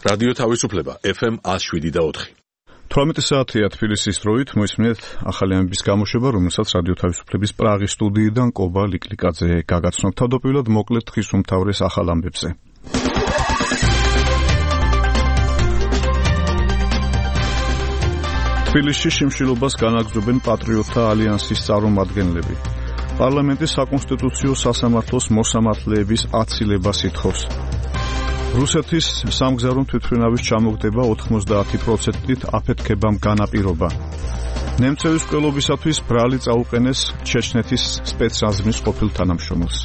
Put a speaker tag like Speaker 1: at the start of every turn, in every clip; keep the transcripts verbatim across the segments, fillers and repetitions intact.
Speaker 1: რადიო თავისუფლება ეფ ემ one oh seven და four.
Speaker 2: თვრამეტი საათია თბილისის დროით, მოისმინეთ ახალი ამბების გამოშვება, რომელსაც რადიო თავისუფლების პრაღის სტუდიიდან კობა ლიკლიკაძე გაგაცნობ. თავდაპირველად მოკლედ დღის უმთავრეს ახალ ამბებზე. თბილისში შიმშილობას განაგრძობენ პატრიოტთა ალიანსის წარმომადგენლები. პარლამენტის საკონსტიტუციო სასამართლოს მოსამართლეების აცილებას ითხოვს. რუსეთის სამგზავრო თვითმფრინავის ჩამოგდება ოთხმოცდაათი პროცენტით აფეთქებამ განაპირობა. ნემცევის მკვლელობისათვის ბრალი წაუყენეს ჩეჩნეთის სპეცრაზმის ყოფილ თანამშრომელს.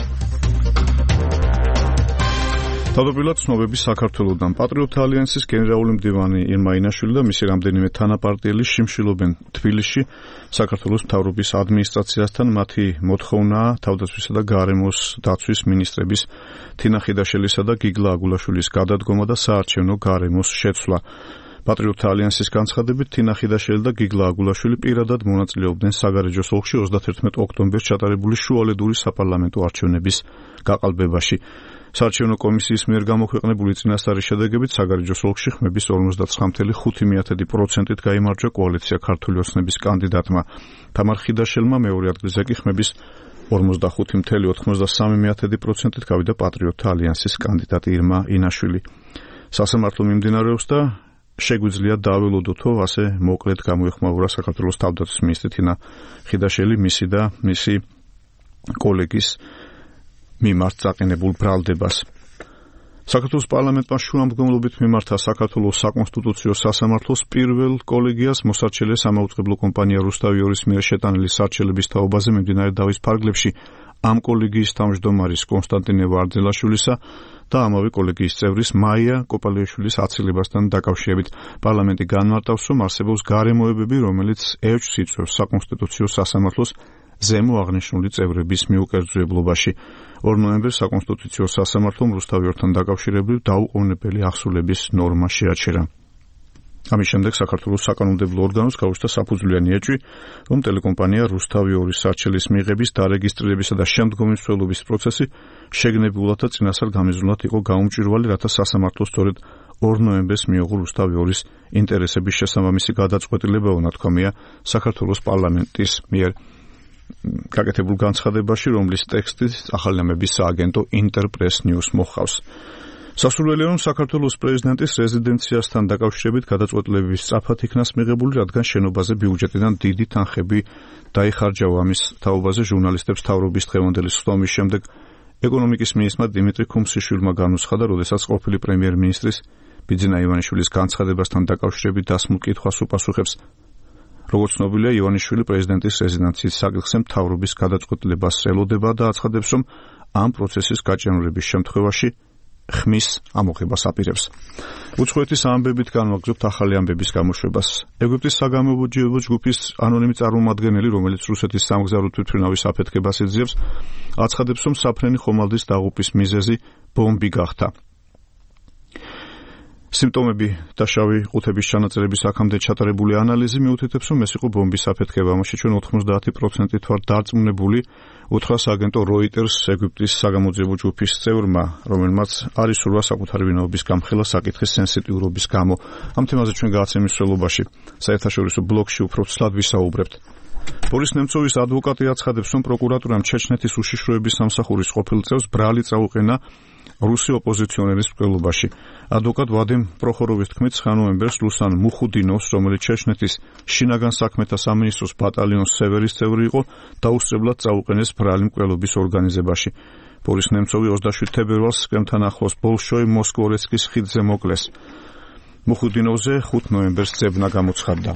Speaker 2: თავდაპირველად ცნობები საქართველოდან. პატრიოტთა ალიანსის გენერალური მდივანი ირმა ინაშვილი და მისი რამდენიმე თანაპარტიელი შიმშილობენ თბილისში საქართველოს მთავრობის ადმინისტრაციასთან. მათი მოთხოვნაა თავდაცვისა და გარემოს დაცვის მინისტრების თინა ხიდაშელისა და გიგლა აგულაშვილის გადადგომა და საარჩევნო გარემოს შეცვლა. პატრიოტთა ალიანსის განცხადებით თინა ხიდაშელი და გიგლა აგულაშვილი პირადად მონაწილეობდნენ საგარეჯოს ოლქში ოცდათერთმეტ ოქტომბერს ჩატარებული შუალედური საპარლამენტო არჩევნების გაყალბებაში. საარჩევნო კომისიის მიერ გამოქვეყნებული წინასწარი შედეგებით საგარეჯოს ოლქში ხმების ორმოცდათვრამეტ წუთი ხუთი პროცენტით გაიმარჯვა კოალიცია ქართული ოცნების კანდიდატმა თამარ ხიდაშელმა, მეორე ადგილზე კი ხმების ორმოცდახუთი წუთი ოცდასამი პროცენტით გავიდა პატრიოტთა ალიანსის კანდიდატი ირმა ინაშვილი. სასამართლო მიმდინარეობს და შეგვიძლია დაველოდოთ, ასე მოკლედ გამოეხმაურა საქართველოს თავდაცვის მინისტრი თინა ხიდაშელი მისი და მისი კოლეგის მიმართ წაყენებულ ბრალდებას. საქართველოს პარლამენტმა შუამდგომლობით მიმართა საქართველოს საკონსტიტუციო სასამართლოს პირველ კოლეგიას მოსარჩელე სამაუწყებლო კომპანია რუსთავიორის მიერ შეტანილი სარჩელების თაობაზე მიმდინარე დავის ფარგლებში ამ კოლეგიის თავმჯდომარის კონსტანტინე ვარძელაშვილისა და ამავე კოლეგიის წევრის მაია კოპალიაშვილის აცილებასთან დაკავშირებით პარლამენტი განმარტავს, რომ არსებობს გარემოებები, რომელიც ევჭს იწვევს საკონსტიტუციო სასამართლოს ზემო აღნიშნული წევრების მიუკერძოებლობაში. ორ ნოემბერს საკონსტიტუციო სასამართლომ რუსთავიორთან დაკავშირებით დაუყოვნებელი ახსულების ნორმა შეაჩერა. ამის შემდეგ საქართველოს საკანონმდებლო ორგანოს გაუჩნდა საფუძვლიანი ეჭვი, რომ ტელეკომპანია რუსთავიორის სარჩელის მიღების, დარეგისტრირებისა და შემდგომი მსვლელობის პროცესი შეგნებულად და წინასწარ გამიზნულად იყო გაუმჭვირვალი, რათა სასამართლო სწორედ ორ ნოემბერს მიიღო რუსთავიორის ინტერესების შესაბამისი გადაწყვეტილება, უნათქვამია საქართველოს პარლამენტის მიერ გაკეთებულ განცხადებაში, რომლის ტექსტის ახალი ამბების სააგენტო ინტერპრეს ნიუს მოჰყავს. სასურველია, რომ საქართველოს პრეზიდენტის რეზიდენციასთან დაკავშირებით გადაწყვეტილების სწრაფად იქნას მიღებული, რადგან შენობაზე ბიუჯეტიდან დიდი თანხები დაიხარჯავა. ამის თაობაზე ჟურნალისტებს თავრობის დღევანდელი სხდომის შემდეგ ეკონომიკის მინისტრმა დიმიტრი ქუმსიშვილმა განუცხადა, როდესაც ყოფილი პრემიერ-მინისტრის ბიძინა ივანიშვილის განცხადებასთან დაკავშირებით დასმულ კითხვას უპასუხებს. როგორც ცნობილია, ივანიშვილი პრეზიდენტის რეზიდენციის საკითხზე მთავრობის გადაწყვეტილებას ელოდება და აცხადებს, რომ ამ პროცესის გაჭიანურების შემთხვევაში ხმის ამოღებას აპირებს. უცხოეთის ამბებით განვაგრძობთ ახალი ამბების გამოშვებას. ეგვიპტის საგამოძიებო ჯგუფის ანონიმი წარმომადგენელი, რომელიც რუსეთის სამგზავრო თვითმფრინავის აფეთქებას ეძიებს, აცხადებს, რომ საფრენი ხომალდის დაღუპვის მიზეზი ბომბი გახდა. სიმპტომები და შავი ყუთების ჩანაწერების აქამდე ჩატარებული ანალიზი მიუთითებს, რომ ეს იყო ბომბის აფეთქება. ამაში ჩვენ ოთხმოცდაათი პროცენტით ვართ დარწმუნებული, უთხრა სააგენტო როიტერს ეგვიპტის საგამოძიებო ჯგუფის წევრმა, რომელმაც არის სურვა საკუთარი ვინაობის გამხელა საკითხის სენსიტიურობის გამო. ამ თემაზე ჩვენ გააცემის მსვლელობაში საერთაშორისო ბლოგში უფრო ცლად ვისაუბრებთ. ბორის ნემცოვის ადვოკატი აცხადებს, რომ პროკურატურამ ჩეჩნეთის უშიშროების სამსახურის ყოფილ წევრს ბრალი წაუყენა რუსი ოპოზიციონერის მკვლელობაში. ადვოკატ ვადიმ პროხოროვის თქმით, ცხრა ნოემბერს რუსან მუხუდინოვს, რომელიც ჩეჩნეთის შინაგან საქმეთა სამინისტროს ბატალიონს სევერის წევრი იყო, დაუსწრებლად წაუყენეს ბრალი მკვლელობის ორგანიზებაში. ბორის ნემცოვი ოცდაშვიდ თებერვალს კრემლთან ახლოს ბოლშოი მოსკოვეცკის ხიდზე მოკლეს. მუხუდინოვზე ხუთ ნოემბერს ძებნა გამოცხადდა.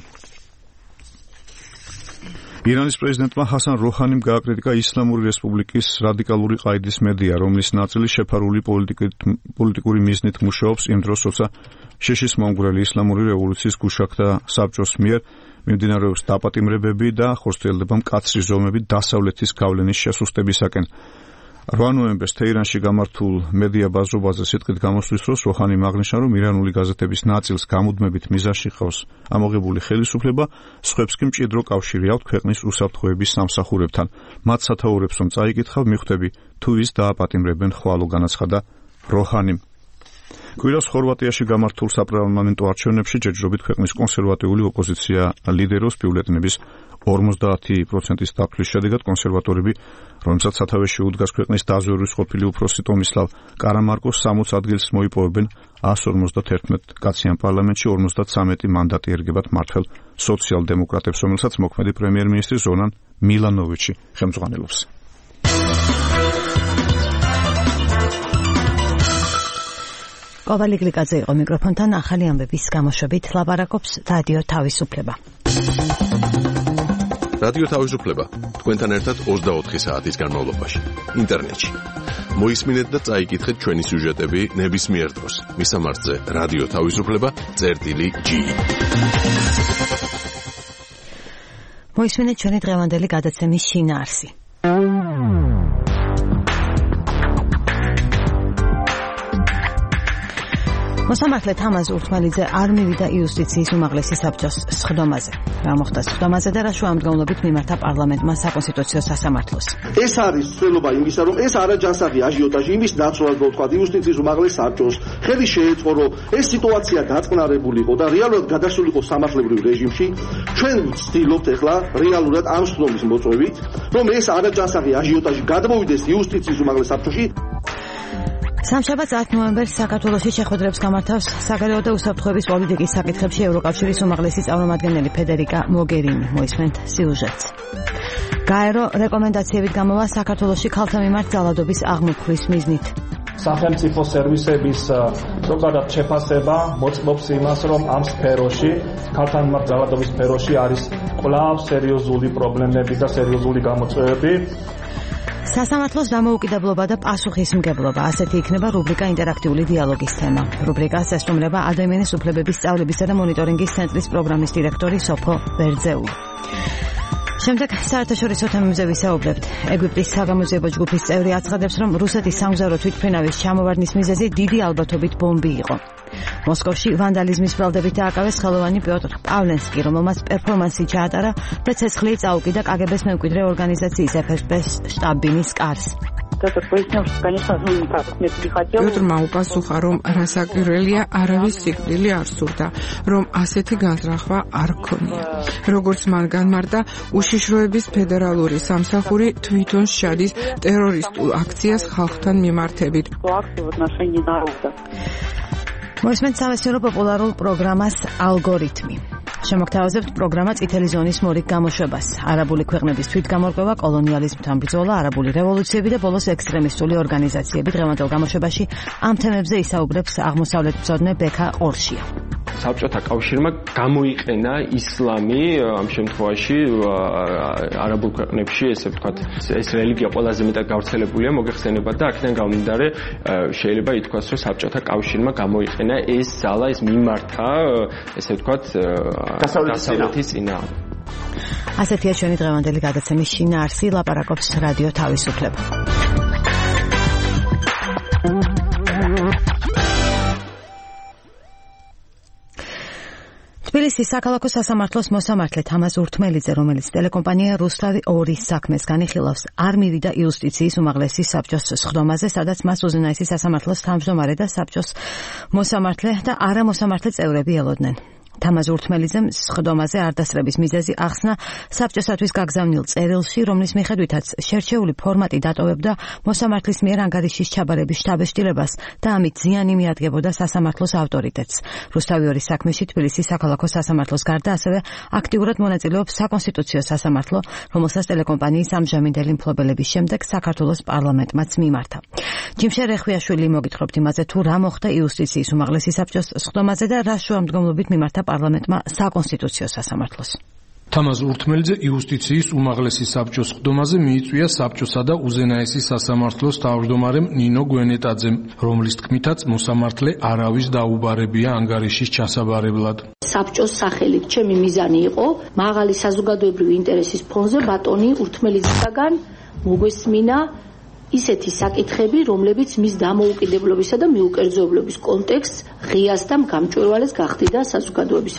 Speaker 2: ირანის პრეზიდენტმა ჰასან როჰანიმ გააკრიტიკა ისლამური რესპუბლიკის რადიკალური ყაიდის მედია, რომლის ნაწილი შეფარული პოლიტიკური მიზნით მუშაობს იმ დროს, როცა შეშის მომგვრელი ისლამური რევოლუციის გუშაქთა საბჭოს მიერ მიმდინარეობს დაპატიმრებები და ხორციელდება მკაცრი ზომები დასავლეთის გავლენის შესუსტებისაკენ. რვა ნოემბერს თეირანში გამართულ მედია ბაზრობაზე სიტყვით გამოსვლის დროს როჰანიმ აღნიშნა, რომ ირანული გაზეთების ნაწილს გამუდმებით მიზანში ყავს ამოღებული ხელისუფლება, სხვებს კი მჭიდრო კავშირი აქვთ ქვეყნის უსაფრთხოების სამსახურებთან. მათ სათაურებს რომ წაიკითხავ, მიხვდები თუ ის დააპატიმრებენ, ხვალო განაცხადა როჰანიმ. კვირას ხორვატიაში გამართულ საპარლამენტო არჩევნებში ჯერჯერობით ქვეყნის კონსერვატიული ოპოზიცია ლიდერობს ბიულეტენების ორმოცდაათი პროცენტის დაფლის შედეგად კონსერვატორები, რომელსაც სათავეში უდგას ქვეყნის დაზვერვის ყოფილი უფროსი ტომისლავ კარამარკოს სამოც ადგილს მოიპოვებენ ას ორმოცდაათი კაციან პარლამენტში ორმოცდათვრამეტი მანდატი ერგებათ მართლ სოციალ-დემოკრატებს, რომელსაც მოქმედი პრემიერ-მინისტრი ზორან მილანოვიჩი ხელმძღვანელობს.
Speaker 3: ковალი გლიკაძე იყო მიკროფონთან, ახალი ამბების გამოშვებით ლაპარაკობს რადიო თავისუფლება.
Speaker 1: რადიო თავისუფლება თქვენთან ერთად ოცდაოთხი საათის განმავლობაში ინტერნეტში. მოისმინეთ და წაიკითხეთ ჩვენი სიუჟეტები ნებისმიერ დროს. მისამართზე რადიო თავისუფლება წერტილი ჯი.
Speaker 3: მოისმინეთ ჩვენი დღევანდელი გადაცემის შინაარსი. მოსამართლე თამაზ ურთმელიძე არ მივიდა იუსტიციის უმაღლესი საბჭოს სხდომაზე. რა მოხდა სხდომაზე და რა შუამდგომლობით მიმართა პარლამენტმა საკონსტიტუციო სასამართლოს.
Speaker 4: ეს არის ცვლილობა იმისა, რომ ეს არაჯანსაღი აჟიოტაჟი იმის ნაცვლად ვთქვა იუსტიციის უმაღლეს საბჭოს. ხელი შეეწყო, რომ ეს სიტუაცია დაწყნარებულიყო და რეალურად გადასულიყო სამართლებრივ რეჟიმში. ჩვენ ვცდილობთ ახლა რეალურად ამ სხდომის მოწვევით, რომ ეს არაჯანსაღი აჟიოტაჟი გადმოვიდეს იუსტიციის უმაღლეს საბჭოში.
Speaker 3: სამშაბათს ათი ნოემბერს საქართველოში შეხვედრებს გამართავს საგარეო და უსაფრთხოების პოლიტიკის საკითხებში ევროკავშირის უმაღლესი წარმომადგენელი ფედერიკა მოგერინი. მოისმენთ სიუჟეტს. გაერო რეკომენდაციებით გამოვა საქართველოში ქალთა მიმართ ძალადობის აღმოფხვის მიზნით.
Speaker 5: სახელმწიფო სერვისების ზოგადად შეფასება მოწმობს იმას, რომ ამ სფეროში, ქალთა მიმართ ძალადობის სფეროში არის კვლავ სერიოზული პრობლემები და სერიოზული გამოწვევები.
Speaker 3: სასამართლოს დამოუკიდებლობა და პასუხისმგებლობა, ასეთი იქნება რუბრიკა ინტერაქტიული დიალოგის თემა. რუბრიკას ესტუმრება ადამიანის უფლებების სწავლებისა და მონიტორინგის ცენტრის პროგრამის დირექტორი სოფო ბერძეული. შემდეგ საერთაშორისო თემებზე ვისაუბრებთ. ეგვიპტის საგამოძიებო ჯგუფის წევრი აცხადებს, რომ რუსეთის სამგზავრო თვითმფრინავის ჩამოვარდნის მიზეზი დიდი ალბათობით ბომბი იყო. მოსკოვში ვანდალიზმის ბრალდებით დააკავეს ხელოვანი პიოტრ პავლენსკი, რომელმაც პერფორმანსი ჩაატარა და ცეცხლი წაუკიდა კაგებეს მემკვიდრე ორგანიზაციის ეფ ეს ბის შტაბ-ბინის კარს.
Speaker 6: პიოტრმა უპასუხა, რომ რასაკვირველია, არავის სიკვდილი არ სურდა, რომ ასეთი განზრახვა არ ქონია. როგორც მან განმარტა, უშიშროების ფედერალური სამსახური თვითონ შეადის ტერორისტულ აქციას ხალხთან მიმართებით.
Speaker 3: მოისმენთ სამეცნიერო პოპულარულ პროგრამას ალგორითმი. შემოგთავაზებთ პროგრამა წითელი ზონის მორიგ გამოშვებას. არაბული ქვეყნების თვითგამორკვევა, კოლონიალიზმთან ბრძოლა, არაბული რევოლუციები და ბოლოს ექსტრემისტული ორგანიზაციები. დღევანდელ გამოშვებაში ამ თემებზე ისაუბრებს აღმოსავლეთმცოდნე ბექა ყორშია.
Speaker 7: საბჭოთა კავშირმა გამოიყენა ისლამი ამ შემთხვევაში არაბულ ქვეყნებში, ესე ვთქვათ, ეს რელიგია ყველაზე მეტად გავრცელებულია, მოგეხსენებათ და აქედან გამომდინარე შეიძლება ითქვას, რომ საბჭოთა კავშირმა გამოიყენა ეს ძალა, ეს მიმართა, ესე ვთქვათ, დასავლეთის წინააღმდეგ.
Speaker 3: ასეთია ჩვენი დღევანდელი გადაცემის შინაარსი, ლაპარაკობს რადიო თავისუფლება. თბილისის საქალაქო სასამართლოს მოსამართლე თამაზ ურთმელიძე, რომელიც ტელეკომპანია რუსთავი ორი საქმეს განიხილავს, არ მივიდა იუსტიციის უმაღლესი საბჭოს სხდომაზე, სადაც მას უზენაესი სასამართლოს თავმჯდომარე და საბჭოს მოსამართლე და არა მოსამართლე წევრები ელოდნენ. თამაზ ურთმელიძემ სხდომაზე არ დასწრების მიზეზი ახსნა საბჭოსათვის გაგზავნილ წერილში, რომლის მიხედვითაც შერჩეული ფორმატი დატოვებდა მოსამართლის მიერ ანგარიშის ჩაბარების შთაბეჭდილებას და ამით ზიანი მიადგებოდა სასამართლოს ავტორიტეტს. რუსთავი ორი საქმეში თბილისის საქალაქო სასამართლოს გარდა ასევე აქტიურად მონაწილეობს საკონსტიტუციო სასამართლო, რომელსაც ტელეკომპანიის ამჟამინდელი მფლობელების შემდეგ საქართველოს პარლამენტმაც მიმართა. ჯიმშერ რეხვიაშვილი მოგითხრობთ იმაზე, თუ რა მოხდა იუსტიციის უმაღლესი საბჭოს სხდომაზე და რა შუამდგომლობით მიმართა პარლამენტმა საკონსტიტუციო სასამართლოს.
Speaker 8: თამაზ ურთმელიძე იუსტიციის უმაღლესი საბჭოს სხდომაზე მიიწვია საბჭოსა და უზენაესი სასამართლოს თავმჯდომარემ ნინო გვენეტაძემ, რომლის თქმითაც მოსამართლე არავის დაუბარებია ანგარიშის ჩასაბარებლად.
Speaker 9: საბჭოს სახელით ჩემი მიზანი იყო მაღალი საზოგადოებრივი ინტერესის ფონზე ბატონი ურთმელიძისაგან მოგვესმინა ისეთი საკითხები, რომლებიც მის დამოუკიდებლობისა და მიუკერძოებლობის კონტექსტს ღიას და გამჭვირვალეს გახდიდა საზოგადოებისათვის.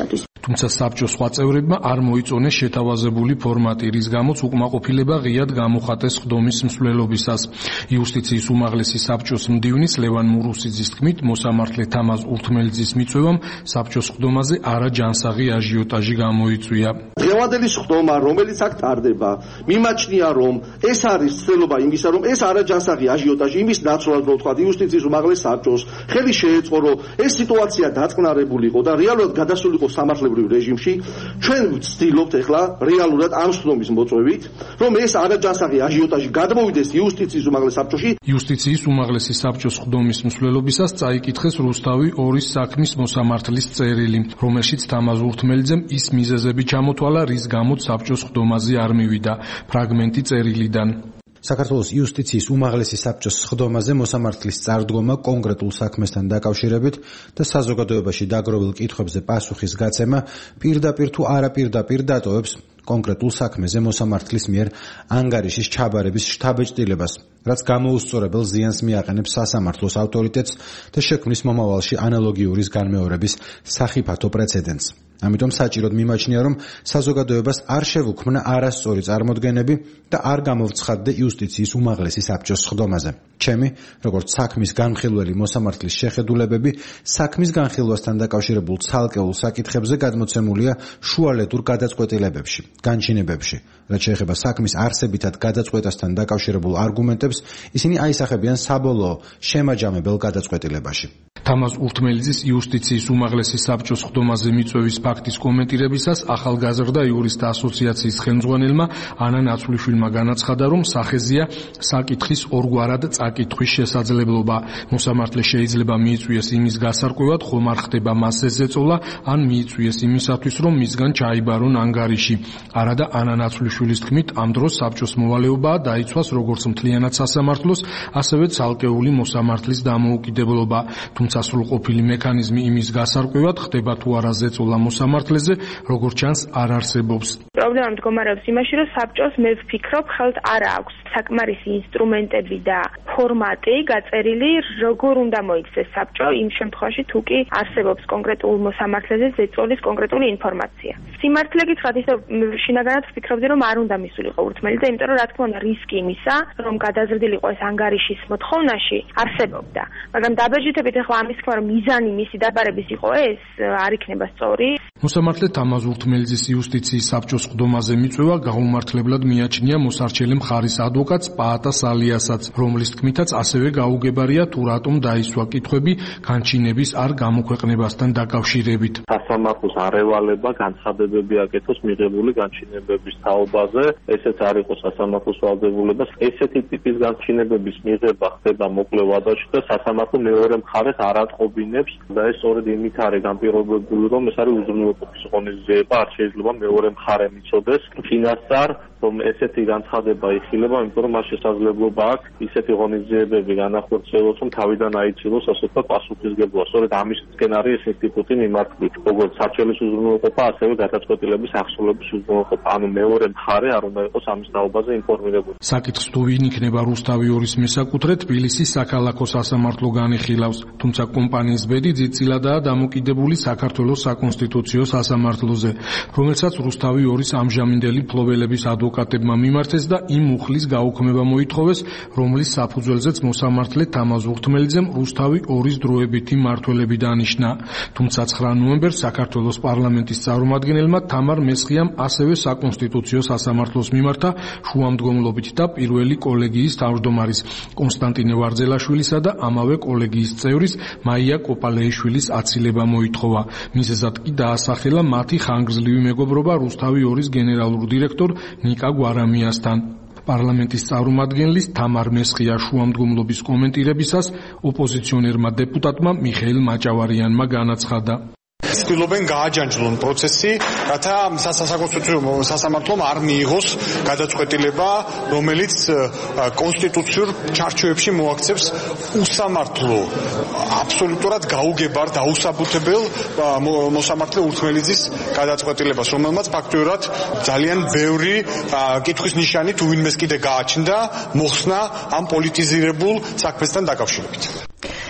Speaker 8: თუმცა საბჭოს სხვა წევრებმა არ მოიწონეს შეთავაზებული ფორმატი, რის გამოც უკმაყოფილება ღიად გამოხატეს ხდომის მსვლელობისას. იუსტიციის უმაღლესი საბჭოს მდივნის ლევან მურუსიძის თქმით, მოსამართლე თამაზ ურთმელიძის მიწვევამ საბჭოს ხდომაზე არაჯანსაღი აჟიოტაჟი გამოიწვია.
Speaker 4: დღევანდელი ხდომა, რომელიც აქ ტარდება, მიმაჩნია, რომ ეს არის ცდელობა იმისა, რომ ეს არაჯანსაღი აჟიოტაჟი იმის დაცვას, რომ თქვა იუსტიციის უმაღლეს საბჭოს ხელი შეეწყო, რომ ეს სიტუაცია დაწყნარებულიყო და რეალურად გადასულიყო სამართლებრივ რეჟიმში. ჩვენ ვცდილობთ ახლა რეალურად ამ ხდომის მოწვევით, რომ ეს არაჯანსაღი აჟიოტაჟი გადმოვიდეს იუსტიციის უმაღლეს საბჭოში.
Speaker 8: იუსტიციის უმაღლესი საბჭოს ხდომის მსვლელობისას წაიკითხეს რუსთავი ორის საქმის მოსამართლის წერილი, რომელშიც თამაზ ურთმელიძემ ის მიზეზები ჩამოთვალა, რის გამოც საბჭოს ხდომაზე არ მივიდა. ფრაგმენტი წერილიდან.
Speaker 10: საქართველოს იუსტიციის უმაღლესი საბჭოს ხდომაზე მოსამართლის წარდგომა კონკრეტულ საქმესთან დაკავშირებით და საზოგადოებაში დაგროვილ კითხვებზე პასუხის გაცემა პირდაპირ თუ არაპირდაპირ დატოვებს კონკრეტულ საქმეზე მოსამართლის მიერ ანგარიშის ჩაბარების შთაბეჭდილებას, რაც გამოუსწორებელ ზიანს მიაყენებს სასამართლოს ავტორიტეტს და შექმნის მომავალში ანალოგიურის განმეორების სახიფათო პრეცედენტს. ამიტომ საჭიროდ მიმაჩნია, რომ საზოგადოებას არ შევუქმნა არასწორი წარმოდგენები და არ გამოვცხადდა იუსტიციის უმაღლესი საბჭოს ხდომაზე. ჩემი, როგორც საქმის განხილველი მოსამართლის შეხედულებები, საქმის განხილვასთან დაკავშირებულ ცალკეულ საკითხებზე გადმოცემულია შუალედურ გადაწყვეტილებებში, განჩინებებში. რაც შეეხება საქმის არსებითად გადაწყვეტასთან დაკავშირებულ არგუმენტებს, ისინი აისახებიან საბოლოო შემაჯამებელ გადაწყვეტილებაში.
Speaker 8: თამაზ ურთმელიძის იუსტიციის უმაღლესი საბჭოს ხდომაზე მიწვევის ფაქტის კომენტირებისას ახალგაზრდა იურისტთა ასოციაციის ხელმძღვანელმა ანა ნაცვლიშვილმა განაცხადა, რომ სახეზია საკითხის ორგვარად წაკითხვის შესაძლებლობა. მოსამართლე შეიძლება მიიწვიეს იმის გასარკვევად, ხომ არ ხდება მას ზეწოლა, ან მიიწვიეს იმისათვის, რომ მისგან ჩაიბარონ ანგარიში. არადა ანა ნაცვლიშვილის თქმით, ამ დროს საბჭოს მოვალეობაა დაიცვას როგორც მთლიანად სასამართლოს, ასევე ცალკეული მოსამართლის დამოუკიდებლობა. თუმცა სრულყოფილი მექანიზმი იმის გასარკვევად, ხდება თუ არა ზეწოლა მოსამართლეზე, როგორც ჩანს არ არსებობს.
Speaker 11: პრობლემა მდგომარეობს იმაში, რომ საბჭოს მე ვფიქრობ, ხელთ არ აქვს საკმარისი ინსტრუმენტები და ფორმატი გაწერილი, როგორ უნდა მოიქცეს საბჭო იმ შემთხვევაში, თუ კი არსებობს კონკრეტულ მოსამართლეზე ზეწოლის კონკრეტული ინფორმაცია. სიმართლე გითხრათ, ისე შინაგანად ვფიქრობდი, რომ არ უნდა მისულიყო ურთმელიძე, იმიტომ რომ რა თქმა უნდა რისკი იმისა, რომ გადაზრდილიყო ეს ანგარიშის მოთხოვნაში არსებობდა. მაგრამ დაბეჭდებით ახლა ამის თქმა, რომ მიზანი მისი დაბარების იყო ეს, არ იქნება სწორი.
Speaker 8: მოსამართლე თამაზ ურთმელიძის იუსტიციის საბჭოს ხდომაზე მიწვევა გაუმართლებლად მიაჩნია მოსარჩელი მხარის ადვოკატს პაატა სალიასაც, რომლის თქმითაც ასევე გაუგებარია თუ რატომ დაისვა კითხვები განჩინების არ გამოქვეყნებასთან დაკავშირებით.
Speaker 12: სასამართლოს არევალება განცხადებები აკეთოს მიღებული განჩინებების თაობაზე, ესეც არ იყო სასამართლოს ვალდებულება. ესეთი ტიპის განჩინებების მიღება ხდება მოკლე ვადაში და სასამართლო მეორე მხარეს არ ატყობინებს და ეს სწორედ იმით არის განპირობებული, რომ ეს არის უზრუნველყოფის ღონისძიება, არ შეიძლება მეორე მხარე მიცოდეს ფინანსარ, რომ ესეთი განცხადება იხილება, იმიტომ რომ მას შესაძლებლობა აქვს ისეთი ღონისძიებები განახორციელოს, რომ თავიდან აიცილოს ასე ვთქვათ პასუხისგებლობა. სწორედ ამისკენ არის ეს ინსტიტუტი მიმართული, როგორც სარჩელის უზრუნველყოფა, ასევე გადაწყვეტილების ახსოვების უზრუნველყოფა. ანუ მეორე მხარე არ უნდა იყოს ამის თაობაზე ინფორმირებული.
Speaker 8: საკითხს თუ ვინ იქნება რუსთავი ორის მესაკუთრე, თბილისის საქალაქო სასამართლო განიხილავს, თუმცა კომპანიის ბედი ძირწილადაა დამოკიდებული საქართველოს საკონსტიტუციო სასამართლოზე, რომელსაც რუსთავი ორის ამჟამინდელი ფლობელების ადვოკატებმა მიმართეს და იმ მუხლის გაუქმება მოითხოვეს, რომლის საფუძველზეც მოსამართლე თამაზ ურთმელიძემ რუსთავი ორის დროებითი მმართველები დანიშნა. თუმცა ცხრა ნოემბერს საქართველოს პარლამენტის წარმომადგენელმა თამარ მესხიამ ასევე საკონსტიტუციო სასამართლოს მიმართა შუამდგომლობით და პირველი კოლეგიის თავმჯდომარის კონსტანტინე ვარძელაშვილისა და ამავე კოლეგიის წევრის მაია კოპალეიშვილის აცილება მოითხოვა. მიზეზად კი დაასახელა მათი ხანგრძლივი მეგობრობა რუსთავი ორის გენერალურ დირექტორ ნიკა გვარამიასთან. პარლამენტის წარმომადგენლის თამარ მესხიას შუამდგომლობის კომენტირებისას ოპოზიციონერმა დეპუტატმა მიხეილ მაჭავარიანმა განაცხადა.
Speaker 13: ცდილობენ გააჯანჯლონ პროცესი, რათა საკონსტიტუციო სასამართლომ არ მიიღოს გადაწყვეტილება, რომელიც კონსტიტუციურ ჩარჩოებში მოაქცევს უსამართლო, აბსოლუტურად გაუგებარ და აუსაბუთებელ მოსამართლე ურთმელიძის გადაწყვეტილებას, რომელმაც ფაქტობრივად ძალიან ბევრი კითხვის ნიშანი თუ ვინმეს კიდე გააჩნდა, მოხსნა ამ პოლიტიზირებულ საქმესთან დაკავშირებით.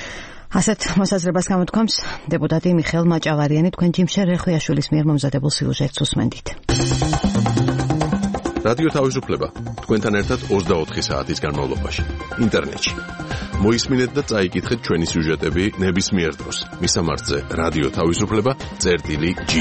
Speaker 3: ასეთ მოსაზრებას გამოთქვამს დეპუტატი მიხეილ მაჭავარიანი, თქვენ ჯიმშერ რეხვიაშვილის მიერ მომზადებულ სიუჟეტს უსმენდით.
Speaker 1: რადიო თავისუფლება თქვენთან ერთად ოცდაოთხი საათის განმავლობაში ინტერნეტში. მოისმინეთ და წაიკითხეთ ჩვენი სიუჟეტები ნებისმიერ დროს. მისამართზე რადიო თავისუფლება წერტილი ჯი.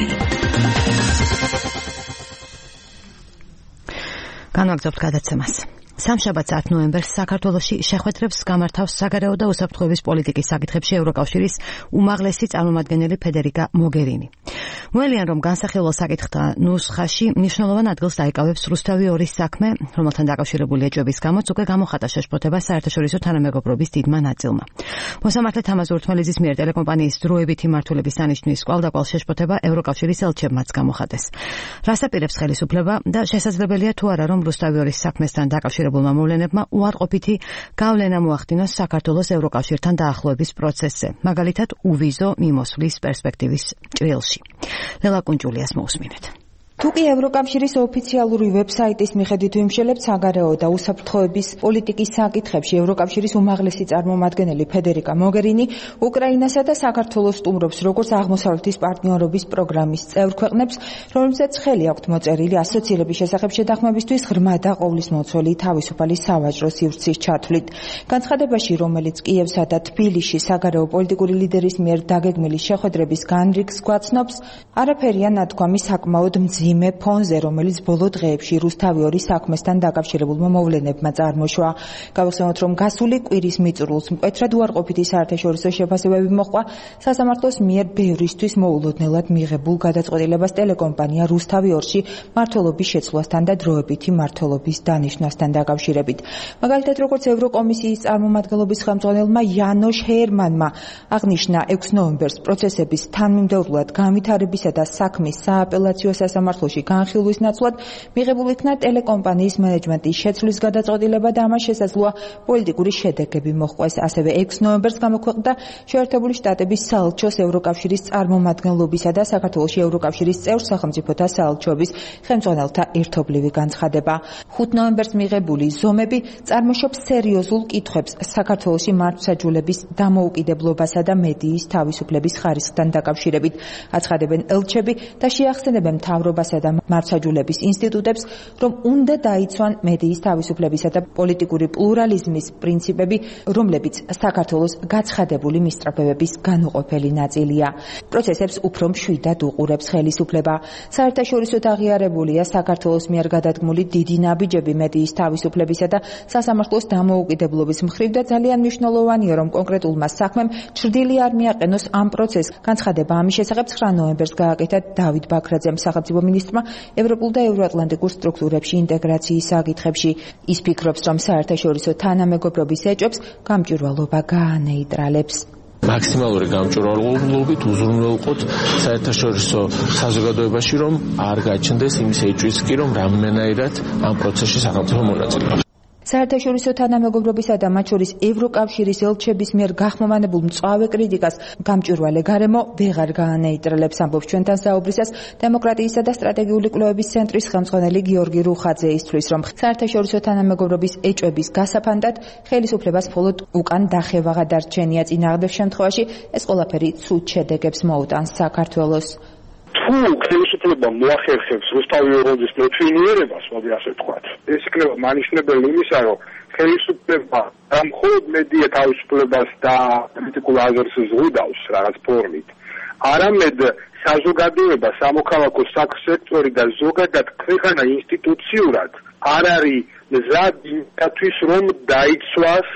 Speaker 3: განვაგრძობთ გადაცემას. სამშაბათს ათ ნოემბერს საქართველოში შეხვედრებს გამართავს საგარეო და უსაფრთხოების პოლიტიკის საკითხებში ევროკავშირის უმაღლესი წარმომადგენელი ფედერიკა მოგერინი. მოელიან, რომ განსახილველ საკითხთა ნუსხაში მნიშვნელოვან ადგილს დაიკავებს რუსთავი ორის საქმე, რომელთან დაკავშირებული ეჭვების გამოც უკვე გამოხატა შეშფოთება საერთაშორისო თანამეგობრობის დიდმა ნაწილმა. მოსამართლე თამაზ ურთმელიძის მიერ ტელეკომპანიის დროებითი მმართველობის დანიშვნის კვალდაკვალ შეშფოთება ევროკავშირის ელჩებმაც გამოხატეს. რას აპირებს ხელისუფლება და შესაძლებელია თუ არა, რომ რუსთავი ორის საქმესთან დაკავშირებულმა მოვლენებმა უარყოფითი გავლენა მოახდინოს საქართველოს ევროკავშირთან დაახლოების პროცესზე, მაგალითად უვიზო მიმოსვლის პერსპექტივის ჭრილში. ლელა კუნჭულიას მოусმინეთ.
Speaker 14: თუკი ევროკავშირის ოფიციალური ვებსაიტის მიხედვით ვიმშელებთ საგარეო და უსაფრთხოების პოლიტიკის საკითხებში ევროკავშირის უმაღლესი წარმომადგენელი ფედერიკა მოგერინი უკრაინასა და საქართველოს სტუმრობს როგორც აღმოსავლეთის პარტნიორობის პროგრამის წევრ ქვეყნებს, რომლებსაც ხელი აქვთ მოწერილი ასოცირების შესახებ შეთანხმებისთვის ღრმა და ყოვლისმოცველი თავისუფალი სავაჭრო სივრცის ჩათვლით. განცხადებაში, რომელიც კიევსა და თბილისში საგარეო პოლიტიკური ლიდერის მიერ დაგეგმილი შეხვედრების განრიგს გვაცნობს, არაფერია ნათქვამი საკმაოდ მძიმე ფონზე, რომელიც ბოლო დღეებში რუსთავი ორის საქმესთან დაკავშირებულმა მოვლენებმა წარმოშვა. გავიხსენოთ, რომ გასული კვირის მიწურულს მკვეთრად უარყოფითი საერთაშორისო შეფასებები მოჰყვა სასამართლოს მიერ ბევრისთვის მოულოდნელად მიღებულ გადაწყვეტილებას ტელეკომპანია რუსთავი ორში მმართველობის შეცვლასთან და დროებითი მმართველობის დანიშვნასთან დაკავშირებით. მაგალითად, როგორც ევროკომისიის წარმომადგენლობის ხელმძღვანელმა იანოშ ჰერმანმა აღნიშნა ექვსი ნოემბერს პროცესების თანმიმდევრულად განვითარებისა და საქმის სააპელაციო სასამართლოში განხილვის ნაცვლად მიღებულ იქნა ტელეკომპანიის მენეჯმენტის შეცვლის გადაწყვეტილება და ამას შესაძლოა პოლიტიკური შედეგები მოჰყვეს. ასევე ექვსი ნოემბერს გამოქვეყნდა შეერთებული შტატების საელჩოს ევროკავშირის წარმომადგენლობისა და საქართველოში ევროკავშირის წევრ სახელმწიფოთა საელჩოების ხელმძღვანელთა ერთობლივი განცხადება. ხუთი ნოემბერს მიღებული ზომები წარმოშობს სერიოზულ კითხვებს საქართველოში მართლმსაჯულების დამოუკიდებლობასა და მედიის თავისუფლების ხარისხთან დაკავშირებით. აცხადებენ ელჩები და შეახსენებენ მთავრობასა და მართლმსაჯულების ინსტიტუტებს, რომ უნდა დაიცვან მედიის თავისუფლებისა და პოლიტიკური პლურალიზმის პრინციპები, რომლებიც საქართველოს გაცხადებული მისწრაფებების განუყოფელი ნაწილია. პროცესებს უფრო მშვიდად უყურებს ხელისუფლება. საერთაშორისოდ აღიარებულია საქართველოს მიერ გადადგმული დიდი ნაბიჯები მედიის თავისუფლებისა და სასამართლოს დამოუკიდებლობის მხრივ და ძალიან მნიშვნელოვანია, რომ კონკრეტულმა საქმემ ჩრდილი არ მიაყენოს ამ პროცესს. განცხადება ამის შესახებ ცხრა ნოემბერს გააკეთა დავით ბაქრაძემ, სახელმწიფო მინისტრმა ევროპულ და ევროატლანტიკურ სტრუქტურებში ინტეგრაციის საკითხებში. ის ფიქრობს, რომ საერთაშორისო თანამეგობრობის ეჭვებს გამჭვირვალობა გაანეიტრალებს.
Speaker 15: მაქსიმალური გამჭვირვალობით უზრუნველყოთ საერთაშორისო საზოგადოებაში, რომ არ გაჩნდეს იმის ეჭვის კი, რომ რამდენადაც ამ პროცესში სახელმწიფო მონაწილეობს.
Speaker 14: საერთაშორისო თანამეგობრობისა და მათ შორის ევროკავშირის ელჩების მიერ გახმოვანებულ მწვავე კრიტიკას გამჭვირვალე გარემო ვეღარ გაანეიტრალებს, ამბობს ჩვენთან საუბრისას დემოკრატიისა და სტრატეგიული კვლევების ცენტრის ხელმძღვანელი გიორგი რუხაძე. ისწრის, რომ საერთაშორისო თანამეგობრობის ეჭვების გასაფანდად ხელისუფლებას მხოლოდ უკან დახევა გადარჩენია. წინააღმდეგ შემთხვევაში ეს ყველაფერი ცუდ შედეგებს მოუტანს საქართველოს.
Speaker 16: თუ ხელისუფლება მოახერხებს რუსთავი ოროძის მოთვინიერებას, მოდი ასე ვთქვათ, ეს იქნება მანიშნებელი იმისა, რომ ხელისუფლება ამ მხოლოდ მედია თავისუფლებას და პოლიტიკურ აზრს ზღუდავს რაღაც ფორმით, არამედ საზოგადოება, სამოქალაქო სექტორი და ზოგადად ქვეყანა ინსტიტუციურად არ არის მზად იმისათვის, რომ დაიცვას,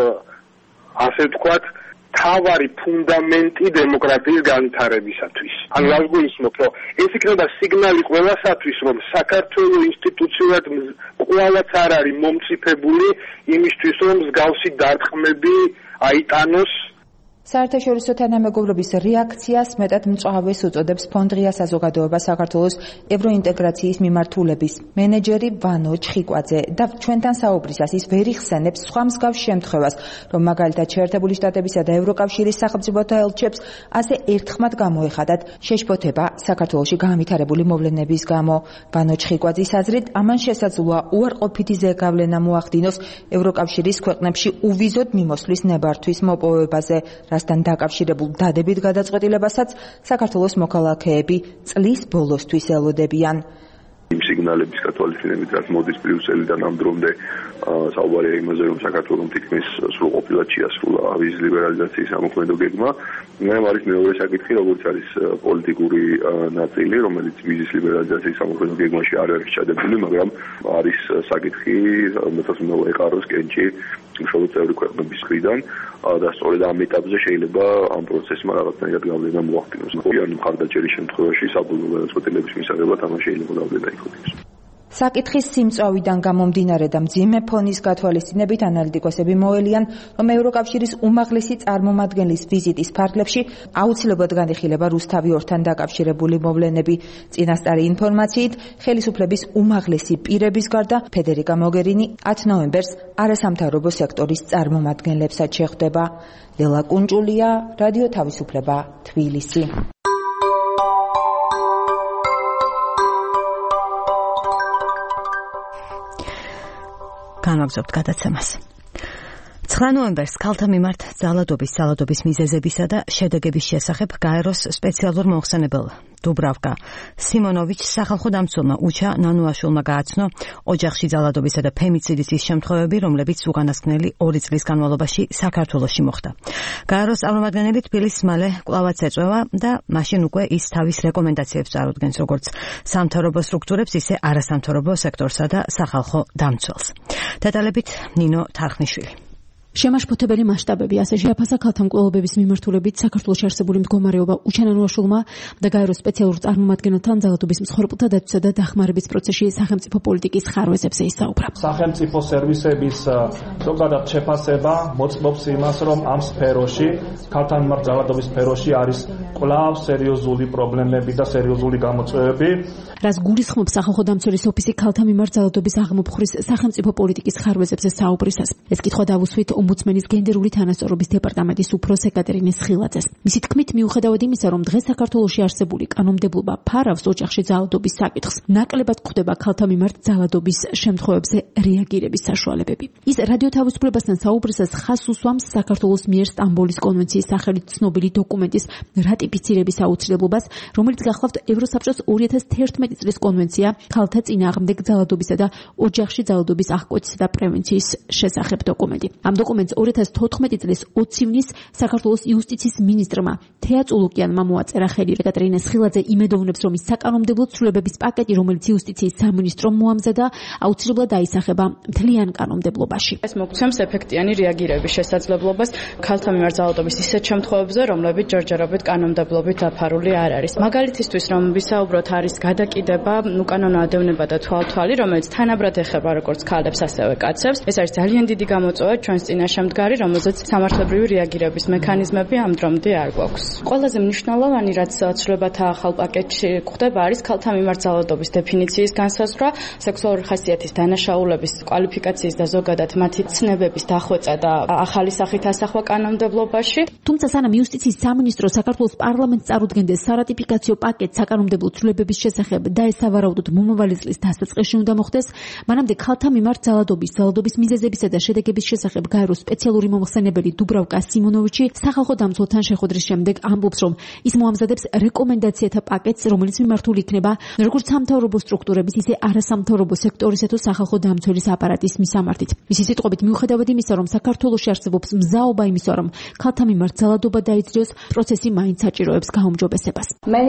Speaker 16: ასე ვთქვათ, თავარი ფუნდამენტი დემოკრატიის განვითარებისათვის. ანუ რას გულისხმობ, რომ ეს იქნება სიგნალი ყველასათვის, რომ საქართველოს ინსტიტუციურად ყველაც არ არის მომწიფებული იმისთვის, რომ მსგავსი დარტყმები აიტანოს.
Speaker 14: საერთაშორისო თანამეგობრობის რეაქციას მეტად მწვავეს უწოდებს ფონდღია საზოგადოება საქართველოს ევროინტეგრაციის მიმართულების მენეჯერი ვანო ჩხიკვაძე და ჩვენთან საუბრისას ის ვერ იხსენებს სხვა მსგავს შემთხვევას, რომ მაგალითად შეერთებული შტატებისა და ევროკავშირის სახელმწიფოთა ელჩებს ასე ერთხმად გამოეხადათ შეშფოთება საქართველოში განვითარებული მოვლენების გამო. ვანო ჩხიკვაძის აზრით, ამან შესაძლოა უარყოფითი ზეგავლენა მოახდინოს ევროკავშირის ქვეყნებში უვიზოდ მიმოსვლის ნებართვის მოპოვებაზე, რასთან დაკავშირებულ დადებით გადაწყვეტილებასაც საქართველოს მოქალაქეები წლის ბოლოსთვის ელოდებიან.
Speaker 17: იმ სიგნალების გათვალისწინებით, რაც მოდის ბრიუსელიდან ამ დრომდე საუბარია იმაზე, რომ საქართველოს თითქმის სრულყოფილად შეასრულა ვიზის ლიბერალიზაციის ამოქმედო გეგმა. მე არის მეორე საკითხი, როგორც არის პოლიტიკური ნაწილი, რომელიც ვიზის ლიბერალიზაციის ამოქმედო გეგმაში არ არის ჩადებული, მაგრამ არის საკითხი, რომელსაც უნდა ეყაროს კენჭი უშუალოდ წევრი ქვეყნების მხრიდან და სწორედ ამ ეტაპზე შეიძლება ამ პროცესმა რაღაცნაირად გავლენა მოახდინოს. ან მხარდაჭერის შემთხვევაში საბოლოო გადაწყვეტილების მისაღებად ამას შეიძლება გავლენა იქონიოს.
Speaker 14: საკითხის სიმწვავიდან გამომდინარე და მძიმე ფონის გათვალისწინებით ანალიტიკოსები მოელიან, რომ ევროკავშირის უმაღლესი წარმომადგენლის ვიზიტის ფარგლებში აუცილებლად განიხილება რუსთავი ორთან დაკავშირებული მოვლენები. წინასწარი ინფორმაციით, ხელისუფლების უმაღლესი პირების გარდა ფედერიკა მოგერინი ათი ნოემბერს არასამთავრობო სექტორის წარმომადგენლებსაც შეხვდება. ლელა კუნჭულია, რადიო თავისუფლება, თბილისი.
Speaker 3: განვაგრძობთ გადაცემას. ცხრა ნოემბერს ქალთა მიმართ ძალადობის ძალადობის მიზეზებისა და შედეგების შესახებ გაეროს სპეციალურ მომხსენებელ დუბრავკა სიმონოვიჩს სახალხო დამცველმა უჩა ნანუაშვილმა გააცნო ოჯახში ძალადობისა და ფემიციდის ის შემთხვევები, რომლებიც უკანასკნელი ორი წლის განმავლობაში საქართველოში მოხდა. გაეროს წარმომადგენელი თბილისს მალე კვლავაც ეწვევა და მაშინ უკვე ის თავის რეკომენდაციებს წარუდგენს როგორც სამთავრობო სტრუქტურებს, ისე არასამთავრობო სექტორსა და სახალხო დამცველს. დეტალებით ნინო თარხნიშვილი.
Speaker 18: შემაშფოთებელი მასშტაბები ასე შეაფასა ქალთა მკვლელობების მიმართულებით საქართველოში არსებული მდგომარეობა უჩანანუაშვილმა და გაეროს სპეციალურ წარმომადგენელთან ძალადობის მსხვერპლთა დაცვისა და დახმარების პროცესში სახელმწიფო პოლიტიკის ხარვეზებზე ისაუბრა.
Speaker 5: სახელმწიფო სერვისების ზოგადად შეფასება მოწმობს იმას, რომ ამ სფეროში, ქალთა მიმართ ძალადობის სფეროში არის კვლავ სერიოზული პრობლემები და სერიოზული გამოწვევები.
Speaker 18: რას გულისხმობს სახალხო დამცველის ოფისი ქალთა მიმართ ძალადობის აღმოფხრის სახელმწიფო პოლიტიკის ხარვეზებზე საუბრისას. ეს კითხვა დავუსვით ომბუდსმენის გენდერული თანასწორობის დეპარტამენტის უფროს ეკატერინე სხილაძეს. მისი თქმით, მიუხედავად იმისა, რომ დღეს საქართველოში არსებული კანონმდებლობა ფარავს ოჯახში ძალადობის საკითხს, ნაკლებად გვხვდება ქალთა მიმართ ძალადობის შემთხვევებზე რეაგირების საშუალებები. ის რადიო თავისუფლებასთან საუბრისას ხაზს უსვამს საქართველოს მიერ სტამბოლის კონვენციის სახელით ცნობილი დოკუმენტის რატიფიცირების აუცილებლობას, რომელიც გახლავთ ევროსაბჭოს ორი ათას თერთმეტი წლის კონვენცია ქალთა წინააღმდეგ ძალადობისა და ოჯახში ძალადობის აღკვეთისა და პრევენციის შესახებ დოკუმენტი. ამ დოკუმენტს ორი ათას თოთხმეტი წლის ოცი ივნის საქართველოს იუსტიციის მინისტრმა თეა წულუკიანმა მოაწერა ხელი. ეკატერინე სხილაძე იმედოვნებს, რომ ის საკანონმდებლო ცვლილებების პაკეტი, რომელიც იუსტიციის სამინისტრომ მოამზადა, აუცილებლად აისახება მთლიან კანონმდებლობაში.
Speaker 19: ეს მოგცემს ეფექტიანი რეაგირების შესაძლებლობას ქალთა მიმართ ძალადობის ისეთ შემთხვევებზე, რომლებიც ჯერჯერობით კანონმდებლობით დაფარული არ არის. მაგალითისთვის, რომ ვისაუბროთ, არის გადაკიდება, უკანონო ადევნება და თვალთვალი, რომელიც თანაბრად ეხება როგორც ქალებს, ასევე კაცებს. ეს არის ძალიან დიდი გამოწვევა ჩვენს წინაშემდგარი, რომელზეც სამართლებრივი რეაგირების მექანიზმები ამ დრომდე არ გვაქვს. ყველაზე მნიშვნელოვანი, რაც ცვლილებათა ახალ პაკეტში გვხდება, არის ქალთა მიმართ ძალადობის დეფინიციის განსაზღვრა, სექსუალური ხასიათის დანაშაულების კვალიფიკაციის და ზოგადად მათი ცნებების დახვეწა და ახალი სახით ასახვა კანონმდებლობაში.
Speaker 18: თუმცა სანამ იუსტიციის სამინისტრო საქართველოს პარლამენტს წარუდგენდეს სარატიფიკაციო პაკეტს საკანონმდებლო ცვლილებების შესახებ და ეს სავარაუდოდ მომავალი წლის დასაწყისში უნდა მოხდეს, მანამდე ქალთა მიმართ ძალადობის, ძალადობის მიზეზებისა და შედეგების შესახებ გაეროს სპეციალური მომხსენებელი დუბრავკა სიმონოვიჩი სახალხო დამცველთან შეხვედრის შემდეგ ამბობს, რომ ის მოამზადებს რეკომენდაციათა პაკეტს, რომელიც მიმართული იქნება როგორც სამთავრობო სტრუქტურების, ისე არასამთავრობო სექტორისა თუ სახალხო დამცველის აპარატის მისამართით. მისი სიტყვებით, მიუხედავად იმისა, რომ საქართველოში არსებობს მზაობა იმისა, რომ ქალთა მიმართ ძალადობა დაიწლიოს, პროცესი მაინც საჭიროებს გაუმჯობესებას.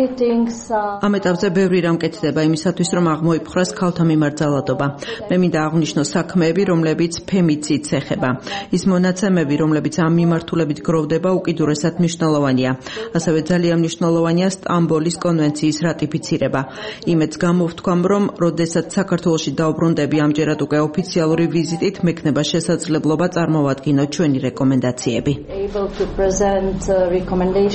Speaker 20: ამ ეტაპზე ბევრი რამ კეთდება იმისათვის, რომ აღმოიფხვრას ქალთა მიმართ ძალადობა. მე მინდა აღვნიშნო საქმეები, რომლებიც ფემიციდს ეხება. ის მონაცემები, რომლებიც ამ მიმართულებით გროვდება, უკიდურესად მნიშვნელოვანია. ასევე ძალიან მნიშვნელოვანია სტამბოლის კონვენციის რატიფიცირება. იმედს გამოვთქვამ, რომ როდესაც საქართველოში დავბრუნდები ამჯერად უკვე ოფიციალური ვიზიტით, მექნება შესაძლებლობა წარმოვადგინო ჩვენი რეკომენდაციები.